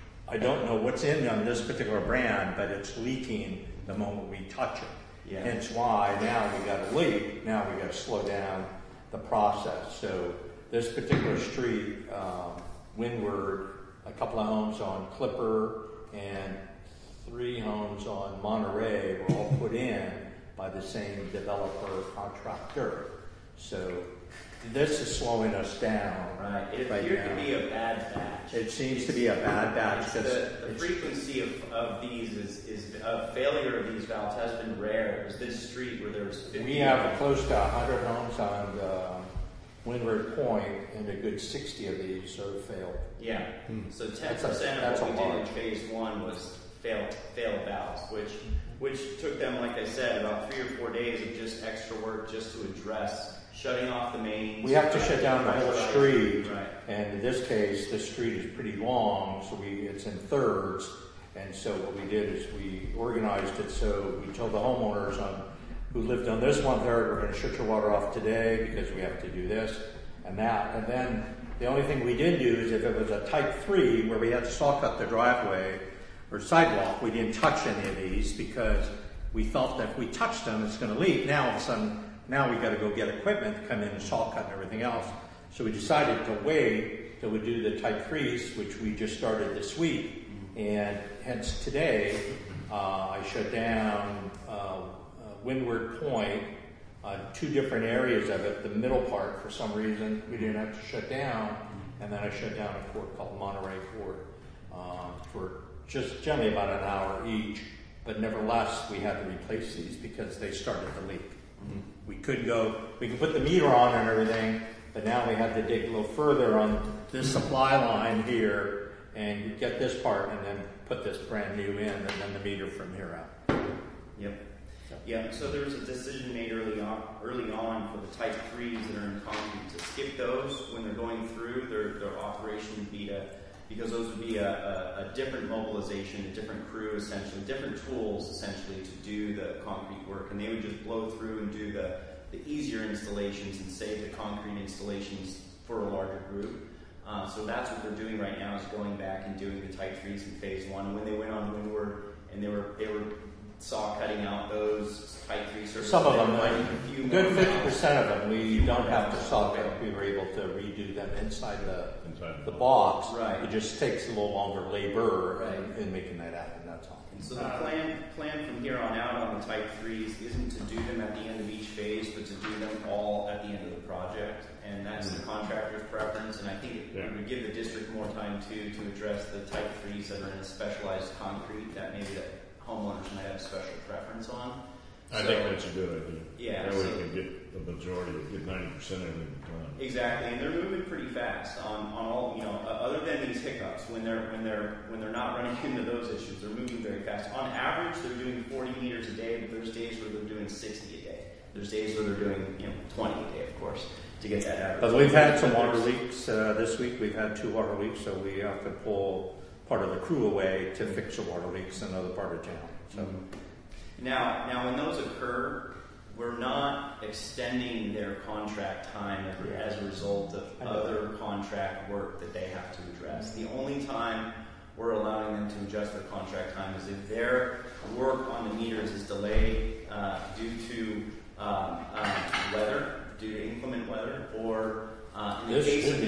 D: I don't know what's in on this particular brand, but it's leaking the moment we touch it.
I: Yeah.
D: Hence why now we got a leak, now we got to slow down the process. So this particular street, um, Windward, a couple of homes on Clipper, and three homes on Monterey were all put in by the same developer contractor. So this is slowing us down.
I: Right. It
D: right
I: appeared
D: now.
I: to be a bad batch.
D: It seems to be a bad batch.
I: It's
D: 'cause
I: the, the
D: it's-
I: frequency of, of these is, is of failure of these valves has been rare. There's this street where there's fifty.
D: we have close to one hundred homes on uh, Windward Point, and a good sixty of these have failed.
I: Yeah. So ten
D: That's a-
I: percent
D: that's
I: of
D: a
I: what we did in
D: large.
I: phase one was failed failed valves, which which took them, like I said, about three or four days of just extra work just to address shutting off the mains.
D: We have to shut down the whole
I: Right.
D: street,
I: Right.
D: and in this case, the street is pretty long, so we it's in thirds. And so what we did is we organized it so we told the homeowners on who lived on this one third, we're going to shut your water off today because we have to do this and that. And then the only thing we did do is if it was a type three where we had to saw cut the driveway or sidewalk, we didn't touch any of these because we felt that if we touched them, it's going to leak. Now all of a sudden, now we got to go get equipment to come in and saw cut and everything else. So we decided to wait till we do the type threes, which we just started this week. And hence today, uh, I shut down uh, uh, Windward Point, uh, two different areas of it. The middle part, for some reason, we didn't have to shut down. And then I shut down a court called Monterey Court um, for just generally about an hour each. But nevertheless, we had to replace these because they started to leak. Mm-hmm. We could go, we could put the meter on and everything, but now we had to dig a little further on this supply line here and get this part and then put this brand new in and then the meter from here out.
I: Yep. Yeah, so there was a decision made early on, early on for the type threes that are in concrete to skip those when they're going through. Their their operation would be to, because those would be a, a, a different mobilization, a different crew essentially, different tools essentially to do the concrete work, and they would just blow through and do the, the easier installations and save the concrete installations for a larger group. Uh, so that's what they're doing right now is going back and doing the type threes in phase one. And when they went on Windward and they were they were saw cutting out those type three surfaces.
D: Some of them,
I: they were
D: like,
I: finding a few
D: a good
I: more
D: fifty
I: valves.
D: percent of them, we don't have to saw cut. We were able to redo them inside the,
A: Inside
D: the box.
I: Right.
D: It just takes a little longer labor
I: Right.
D: in, in making that happen, that's all.
I: And so the plan plan from here on out on the type threes isn't to do them at the end of each phase, but to do them all at the end of the project. And that's the contractor's preference. And I think it,
A: Yeah.
I: it would give the district more time too to address the type threes that are in a specialized concrete that maybe the homeowners might have a special preference on.
A: I
I: So-
A: think that's a good idea.
I: Yeah,
A: That way
I: so-
A: we can get the majority, get ninety percent of everything done.
I: Exactly, and they're moving pretty fast on, on all, you know, uh, other than these hiccups, when they're when they're when they're not running into those issues, they're moving very fast. On average, they're doing forty meters a day, but there's days where they're doing sixty a day. There's days where they're doing, you know, twenty a day, of course, to get that average.
D: But we've had some water leaks uh, this week. We've had two water leaks, so we have to pull part of the crew away to fix the water leaks in another part of town. So
I: Now, now when those occur, we're not extending their contract time as a result of
D: I know.
I: other contract work that they have to address. The only time we're allowing them to adjust their contract time is if their work on the meters is delayed uh, due to um, uh, weather, due to inclement weather, or uh, in the
D: This
I: case
D: should
I: of
D: be-
I: the
D: this
I: angle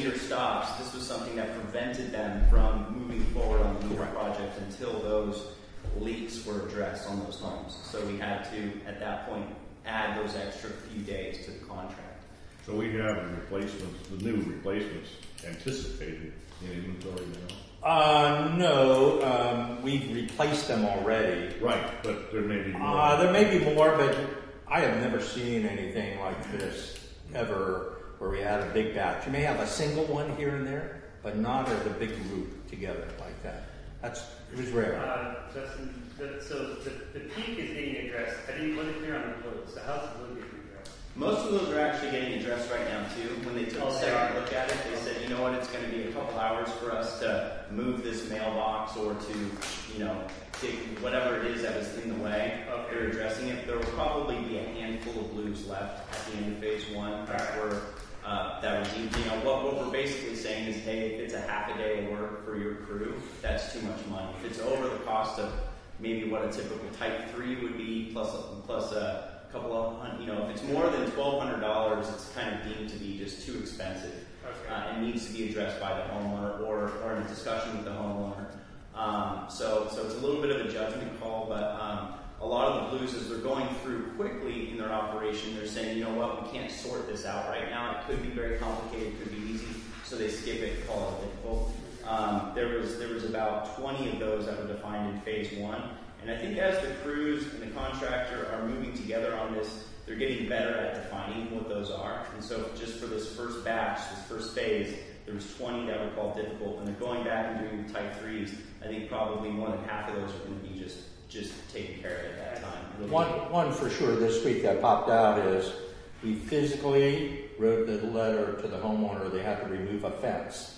I: major stops, this was something that prevented them from moving forward on the meter project until those leaks were addressed on those homes. So we had to, at that point, add those extra few days to the contract.
A: So we have the replacements, the new replacements anticipated in inventory now?
D: Uh, no, um, we've replaced them already.
A: Right, but there may be more.
D: Uh, there may be more, but I have never seen anything like this ever, where we had a big batch. You may have a single one here and there, but not as a big group together like that. That's, it was rare.
G: Uh, Justin, the, so the, the peak is getting addressed. I didn't want to clear on the blue. So how's the blue getting addressed?
I: Most of those are actually getting addressed right now too. When they took
G: Oh,
I: a
G: they
I: second
G: are?
I: look at it, they said, you know what, it's going to be a couple hours for us to move this mailbox or to, you know, take whatever it is that was in the way.
G: Okay.
I: They're addressing it. There will probably be a handful of blues left at the end of phase one that
G: Alright.
I: were uh, that was, you know, what, what we're basically saying is, hey, if it's a half a day of work for your crew, that's too much money. If it's over the cost of maybe what a typical type three would be, plus a, plus a couple of hundred, you know, if it's more than twelve hundred dollars, it's kind of deemed to be just too expensive.
G: Okay.
I: Uh, and needs to be addressed by the homeowner or, or in a discussion with the homeowner. Um, so, so it's a little bit of a judgment call, but um, a lot of the blues, as they're going through quickly in their operation, they're saying, you know what, we can't sort this out right now. It could be very complicated, it could be easy, so they skip it, call it difficult. Um, there was there was about twenty of those that were defined in phase one, and I think as the crews and the contractor are moving together on this, they're getting better at defining what those are. And so just for this first batch, this first phase, there was twenty that were called difficult, and they're going back and doing the type threes. I think probably more than half of those are going to be just just taken care of at that time. Really.
D: One, one for sure this week that popped out is we physically wrote the letter to the homeowner. They had to remove a fence,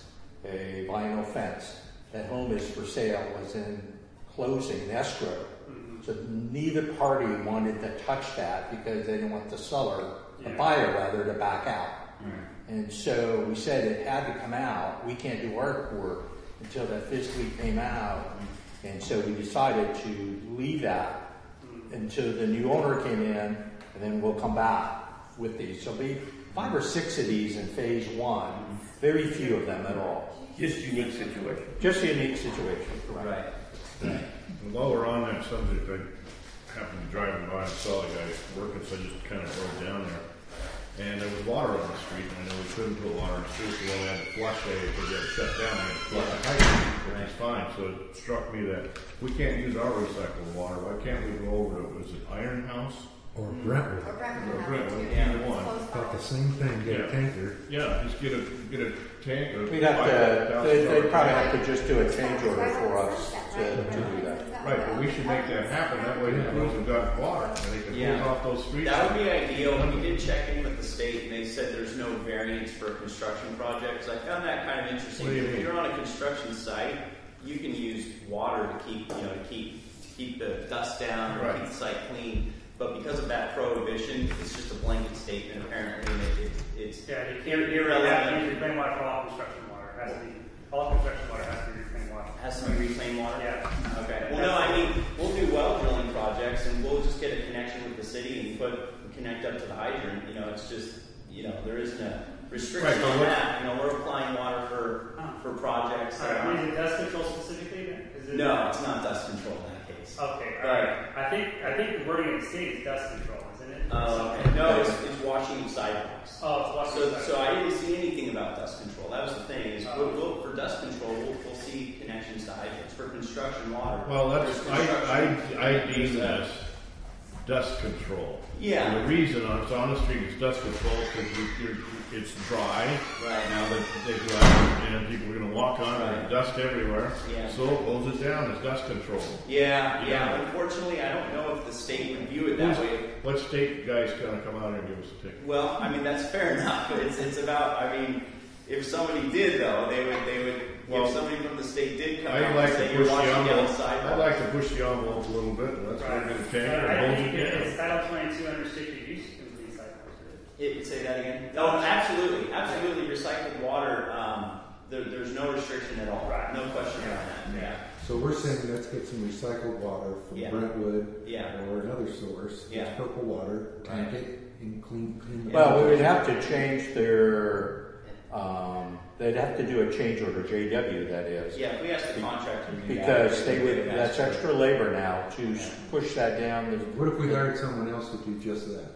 D: a vinyl fence. That home is for sale, was in closing, escrow.
G: Mm-hmm.
D: So neither party wanted to touch that because they didn't want the seller, the
G: Yeah.
D: buyer rather, to back out.
I: Mm-hmm.
D: And so we said it had to come out. We can't do our work until that physically came out. And so we decided to leave that until the new owner came in, and then we'll come back with these. So be five or six of these in phase one, very few of them at all.
E: Just unique situation.
D: Just a unique situation.
I: Right.
A: And while we're on that subject, I happened to be driving by and saw the guy working, so I just kind of rode down there. And there was water on the street, and I know we couldn't put water in the street, so we only had to flush it, because we had to shut down, we had to flush the hydrant, which is fine. So it struck me that we can't use our recycled water, why can't we go over to, was it Iron House?
C: Or Brentwood.
H: Or
A: Or
H: Brentwood.
A: Brentwood,
I: Yeah.
A: either one.
H: Close
C: Got
H: by.
C: the same thing, get a
A: Yeah.
C: tanker.
A: Yeah, just get a, get a tank. a
D: We'd have
A: five
D: to,
A: thousand
D: they, they'd
A: dollar
D: probably
A: tank.
D: have to just do a change order for us to, to do that.
A: Right, but we should make that happen, that way the crews have got water, and they can
I: Yeah.
A: close off those streets.
I: That would be ideal. We did check in with the state, and they said there's no variance for construction projects. I found that kind of interesting.
A: What do you
I: If
A: mean?
I: you're on a construction site, you can use water to keep, you know, to keep to keep the dust down or
A: Right.
I: keep the site clean. But because of that prohibition, it's just a blanket statement. Apparently, and it, it, it's
G: Yeah, you can't, you
I: irrelevant.
G: have to use reclaimed water for all construction water. It has to be, all construction water has to be reclaimed water.
I: Has to be reclaimed water?
G: Yeah.
I: Okay. Well, no, I mean, we'll do well drilling projects, and we'll just get a connection with the city and put connect up to the hydrant. You know, it's just, you know, there isn't a restriction
A: Right, but
I: on
A: what-
I: that. You know, we're applying water for for projects.
G: All
I: that
G: right,
I: aren't-
G: is it dust control specifically then? Is it?
I: no, it's not dust control in that case.
G: Okay, all right. I think, I think the wording of the state is dust control, isn't it?
I: Oh, okay. No, it's, it's washing of sidewalks.
G: Oh, it's washing
I: So,
G: the
I: so I didn't see anything about dust control. That was the thing. Is
G: Oh.
I: we'll, we'll, for dust control, we'll, we'll see connections to hydrants. For construction water,
A: Well, that's,
I: there's
A: I,
I: construction-
A: I, I deem
I: there's, uh,
A: this dust control.
I: Yeah.
A: And the reason on, it's on the street is dust control, because you're, you're, it's dry.
I: Right.
A: Now that they go out and people are gonna walk on it,
I: Right.
A: there's dust everywhere.
I: Yeah.
A: So it close it down, it's dust control.
I: Yeah, yeah.
A: Yeah.
I: Unfortunately, I don't know if the state would view it that
A: Who's-
I: way.
A: What state guys gonna come out here and give us a ticket?
I: Well, I mean that's fair enough, but it's it's about. I mean, if somebody did though, they would they would.
A: Well,
I: if somebody from the state did come out
A: I'd
I: and
A: like to
I: say
A: push
I: you're
A: the
I: washing down
A: envelope,
I: sidewalks.
A: I'd like to push the envelope a little bit, and let's go get a tank
G: Uh, I
A: and hold
G: think
A: it
G: it's
A: down.
G: Title twenty-two unrestricted use complete cycle.
I: It, say that again. Oh, absolutely, absolutely. Recycled water. Um, there, there's no restriction at all.
G: Right.
I: No question around that. Yeah.
C: So we're saying let's get some recycled water from
I: Yeah.
C: Brentwood
I: Yeah.
C: or another source.
I: Yeah.
C: It's purple water, tank it, and clean, clean. the
D: Well, we would
C: water.
D: have to change their um, they'd have to do a change order, J W that is.
I: Yeah, if we ask the contractor to do that.
D: Because they would,
I: would
D: that's
I: ask-
D: extra labor now to
I: Yeah.
D: push that down. the-
C: What if we hired someone else to do just that?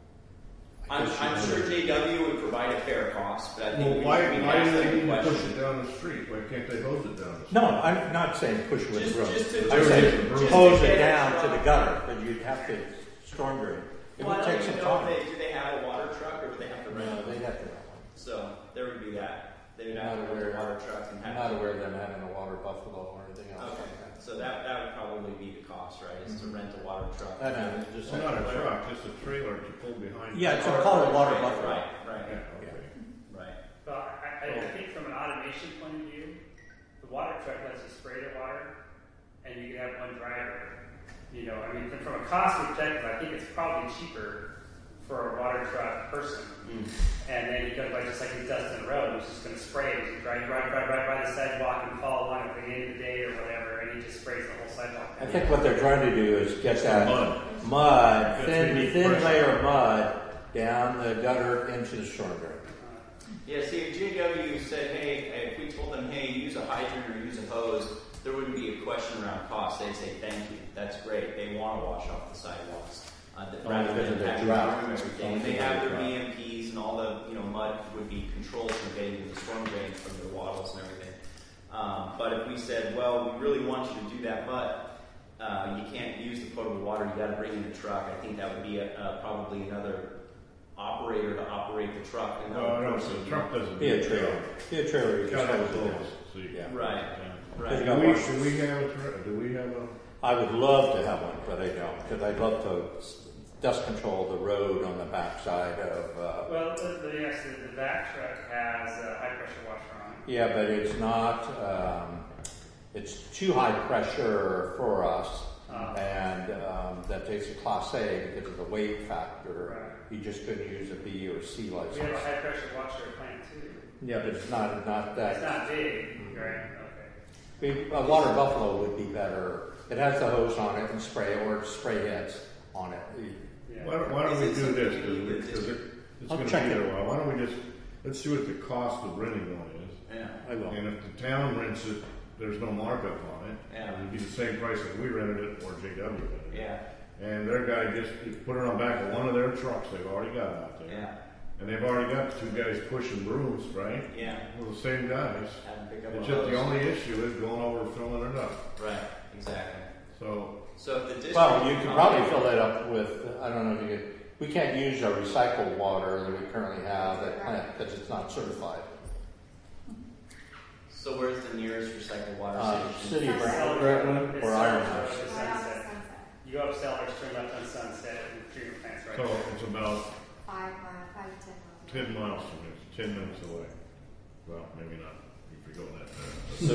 I: I'm, I'm sure J W would provide a fair cost, but I think
A: Well,
I: we
A: why,
I: we can
A: why
I: ask
A: do they
I: them
A: need
I: the
A: to push
I: question.
A: it down the street? Why can't they hose it down the street?
D: No, I'm not saying push it with
I: Just-
D: the road.
I: just to-
D: I'm
I: just
D: saying
A: to- just to
D: hose
I: get
D: it
I: it
D: down to
I: from-
D: the gutter, but you'd have to storm drain. It
I: Well,
D: would
I: I
D: take
I: don't
D: some
I: even know
D: time.
I: if they, do they have a water truck or do they have to rent
D: No,
I: one?
D: they'd have to.
I: So there would be that. They would
D: Not
I: have to rent
D: aware-
I: a water truck and
D: I'm
I: have
D: not
I: to.
D: aware of them having a water buffalo or anything else
I: Okay,
D: like that.
I: so that, that would probably be the cost, right, is to rent a water truck.
D: I know, it's just
A: Well, not a
D: like-
A: truck, just a trailer to pull behind.
D: Yeah, it's
I: Or-
D: a called a
I: or
D: water
I: trailer,
D: buffalo.
I: Right, right,
A: Yeah, okay.
I: right.
G: Well, I, I, I think from an automation point of view, the water truck lets you spray the water, and you can have one driver. You know, I mean, from, from a cost perspective, I think it's probably cheaper for a water truck person.
I: Mm.
G: And then he comes by just like he does in the road, he's just going to spray it. You drive, drive, drive right by the sidewalk and follow along at the end of the day or whatever, and he just sprays the whole sidewalk.
D: I think what they're trying to do is get that
A: Mud.
D: mud,
A: That's
D: thin,
A: really
D: thin
A: pressure.
D: layer of mud down the gutter into the storm drain.
I: Yeah, see, if J W said, hey, if we told them, hey, use a hydrant or use a hose, there wouldn't be a question around cost. They'd say, thank you, that's great. They want to wash off the sidewalks. Uh, that,
D: Only
I: rather
D: because
I: than
D: of their
I: having
D: drought.
I: to room everything.
D: Only
I: They
D: because
I: have
D: of
I: their
D: their
I: B M Ps and all the, you know, mud would be controlled from getting into the storm drains from the wattles and everything. Um, but if we said, well, we really want you to do that, but uh, you can't use the potable water, you got to bring in a truck. I think that would be a, uh, probably another operator to operate the truck.
A: No,
I: Another
A: no,
I: person.
A: so the truck doesn't.
D: Be a
A: do the
D: trailer.
A: job.
D: Be a trailer. You
A: It's
D: just
A: got
D: hose
A: those
D: it down.
A: holes, so you-
D: Yeah.
I: Right,
D: Because you
I: right.
D: got
A: Do we,
D: washers.
A: do we have a, tra- do we have a?
D: I would love to have one, but I don't, because I'd love to s- dust control the road on the backside of, uh,
G: Well, the, the, yes, the, the back truck has a high pressure washer on it.
D: yeah, but it's not, um, it's too high pressure for us.
G: Uh,
D: And um, that takes a class A because of the weight factor.
G: Right.
D: You just couldn't use a B or C
G: we have a
D: license.
G: high pressure washer plant too.
D: Yeah, but it's not, not
G: It's
D: that.
G: not big, right? Okay.
D: We- A water buffalo would be better. It has the hose on it and spray, or spray heads on it.
G: Yeah.
A: Why don't, why don't we
I: Is it
A: do this,
I: something
A: because
I: you
A: we,
I: need the
A: because it, it's
D: I'll
A: gonna
D: check
A: be there
D: it.
A: a while, why don't we just, let's see what the cost of renting one is.
I: Yeah,
D: I will.
A: And if the town rents it, there's no markup on it.
I: Yeah.
A: It'd be the same price if we rented it or J W rented it.
I: yeah,
A: And their guy just, you put it on back of one of their trucks they've already got out there.
I: yeah,
A: And they've already got two guys pushing brooms, right?
I: yeah.
A: Well, the same guys.
I: Have them pick up
A: It's
I: one
A: just
I: of
A: the
I: those.
A: only issue is going over and filling it up.
I: Right, exactly.
A: So,
I: So if the district.
D: Well, you could probably fill that up with, I don't know if you could, we can't use our recycled water that we currently have at plant because it's not certified.
I: So where's the nearest recycled water
D: Uh,
I: station?
D: City of
H: Sunset.
D: Brentwood
G: It's
D: or
G: Sunset.
D: Ironhouse.
G: It's
H: Right off
G: Sunset.
H: Sunset.
G: You go up Sellers, turn left on Sunset, and the treatment plant's right
A: so
G: there.
A: it's about
H: Five mile, five to ten
A: ten
H: miles.
A: miles from here, it's ten minutes away. Well, maybe not, if you go that far.
I: So,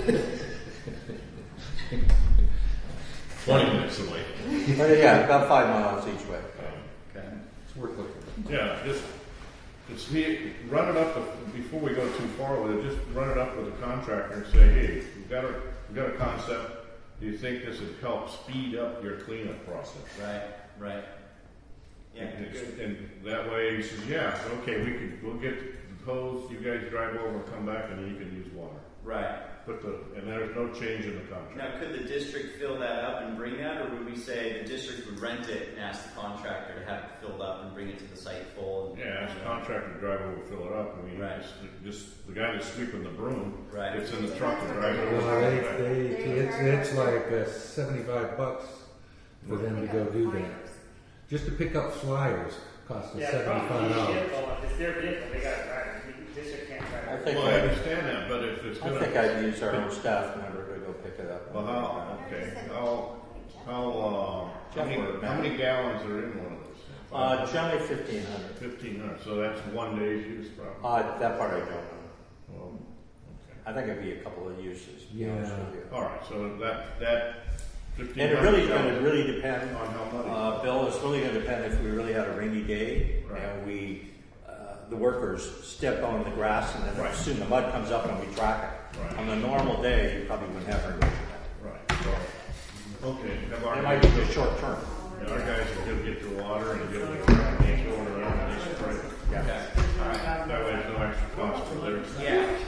A: Twenty minutes away.
D: But yeah, about five miles each way.
I: okay.
C: It's worth looking at.
A: Yeah, just, it's, he, run it up, to- before we go too far with it, just run it up with the contractor and say, hey, we've got a, we've got a concept. Do you think this would help speed up your cleanup process?
I: Right, right. Yeah,
A: And it's-
I: good.
A: And that way he says, yeah, okay, we could, we'll get the hose, you guys drive over and come back and then you can use water.
I: Right.
A: Put the, and there's no change in the contract.
I: Now, could the district fill that up and bring that, or would we say the district would rent it and ask the contractor to have it filled up and bring it to the site full? And,
A: Yeah, ask the contractor to drive over, fill it up. I mean,
I: Right.
A: just, just, the guy that's sweeping the broom,
I: Right.
A: it's in the truck and drive it
C: Well,
A: over.
C: they, they, it's, it's like uh, seventy-five bucks for them to go do that. Just to pick up flyers costs us
G: Yeah, the
C: seventy-five
G: problem is
C: dollars.
G: vehicle, if it's their vehicle, they gotta drive it. The district can't drive
D: I
G: it.
D: think
A: Well, I
D: I,
A: understand that, but if it's
D: I
A: gonna.
D: think I'd use our own staff member to go pick it up.
A: Well, how, okay, how, how, uh, how many,
D: Jeff or
A: how
D: Matt?
A: many gallons are in one of those?
D: Uh, generally fifteen hundred.
A: Fifteen hundred, so that's one day's use probably.
D: Uh, that part I don't know.
A: Well, okay.
D: I think it'd be a couple of uses, to be honest
C: Yeah.
D: with you.
A: All right, so that, that fifteen
D: And it
A: hundred
D: really is gonna
A: gallons
D: really depend
A: on how much?
D: Uh, Bill, it's really gonna depend if we really had a rainy day
A: Right.
D: and we, uh, the workers step on the grass and then
A: Right.
D: soon the mud comes up and we track it.
A: Right.
D: On a normal day, you probably wouldn't have very much of
A: Right, so, okay. have
D: that.
A: our
D: It might be
A: guys-
D: just short term.
A: yeah, Our guys will go get the water and get the truck and they go around and they spray it.
D: Yeah.
I: Okay, all right.
A: That way there's no extra cost for their.
I: Yeah,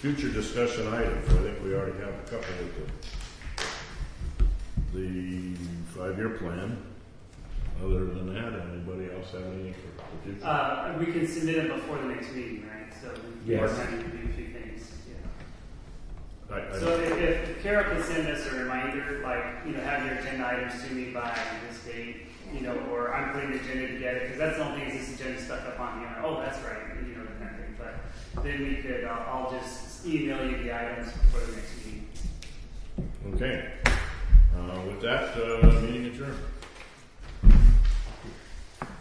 A: future discussion items, I think we already have a couple of the, the five-year plan. Other than that, anybody else have anything for the future?
G: Uh, we can submit it before the next meeting, right? So we
C: Yes.
G: have time to do a few things. Yeah.
A: I, I
G: So if, if Kara can send us a reminder, like, you know, have your agenda items to me by this date, you know, or I'm putting the agenda together, because that's the only thing is this agenda stuck up on here. Oh, that's right, you know, that kind of thing. But then we could, uh, I'll just email you the items before the next meeting.
A: Okay. Uh, with that, uh, meeting adjourned.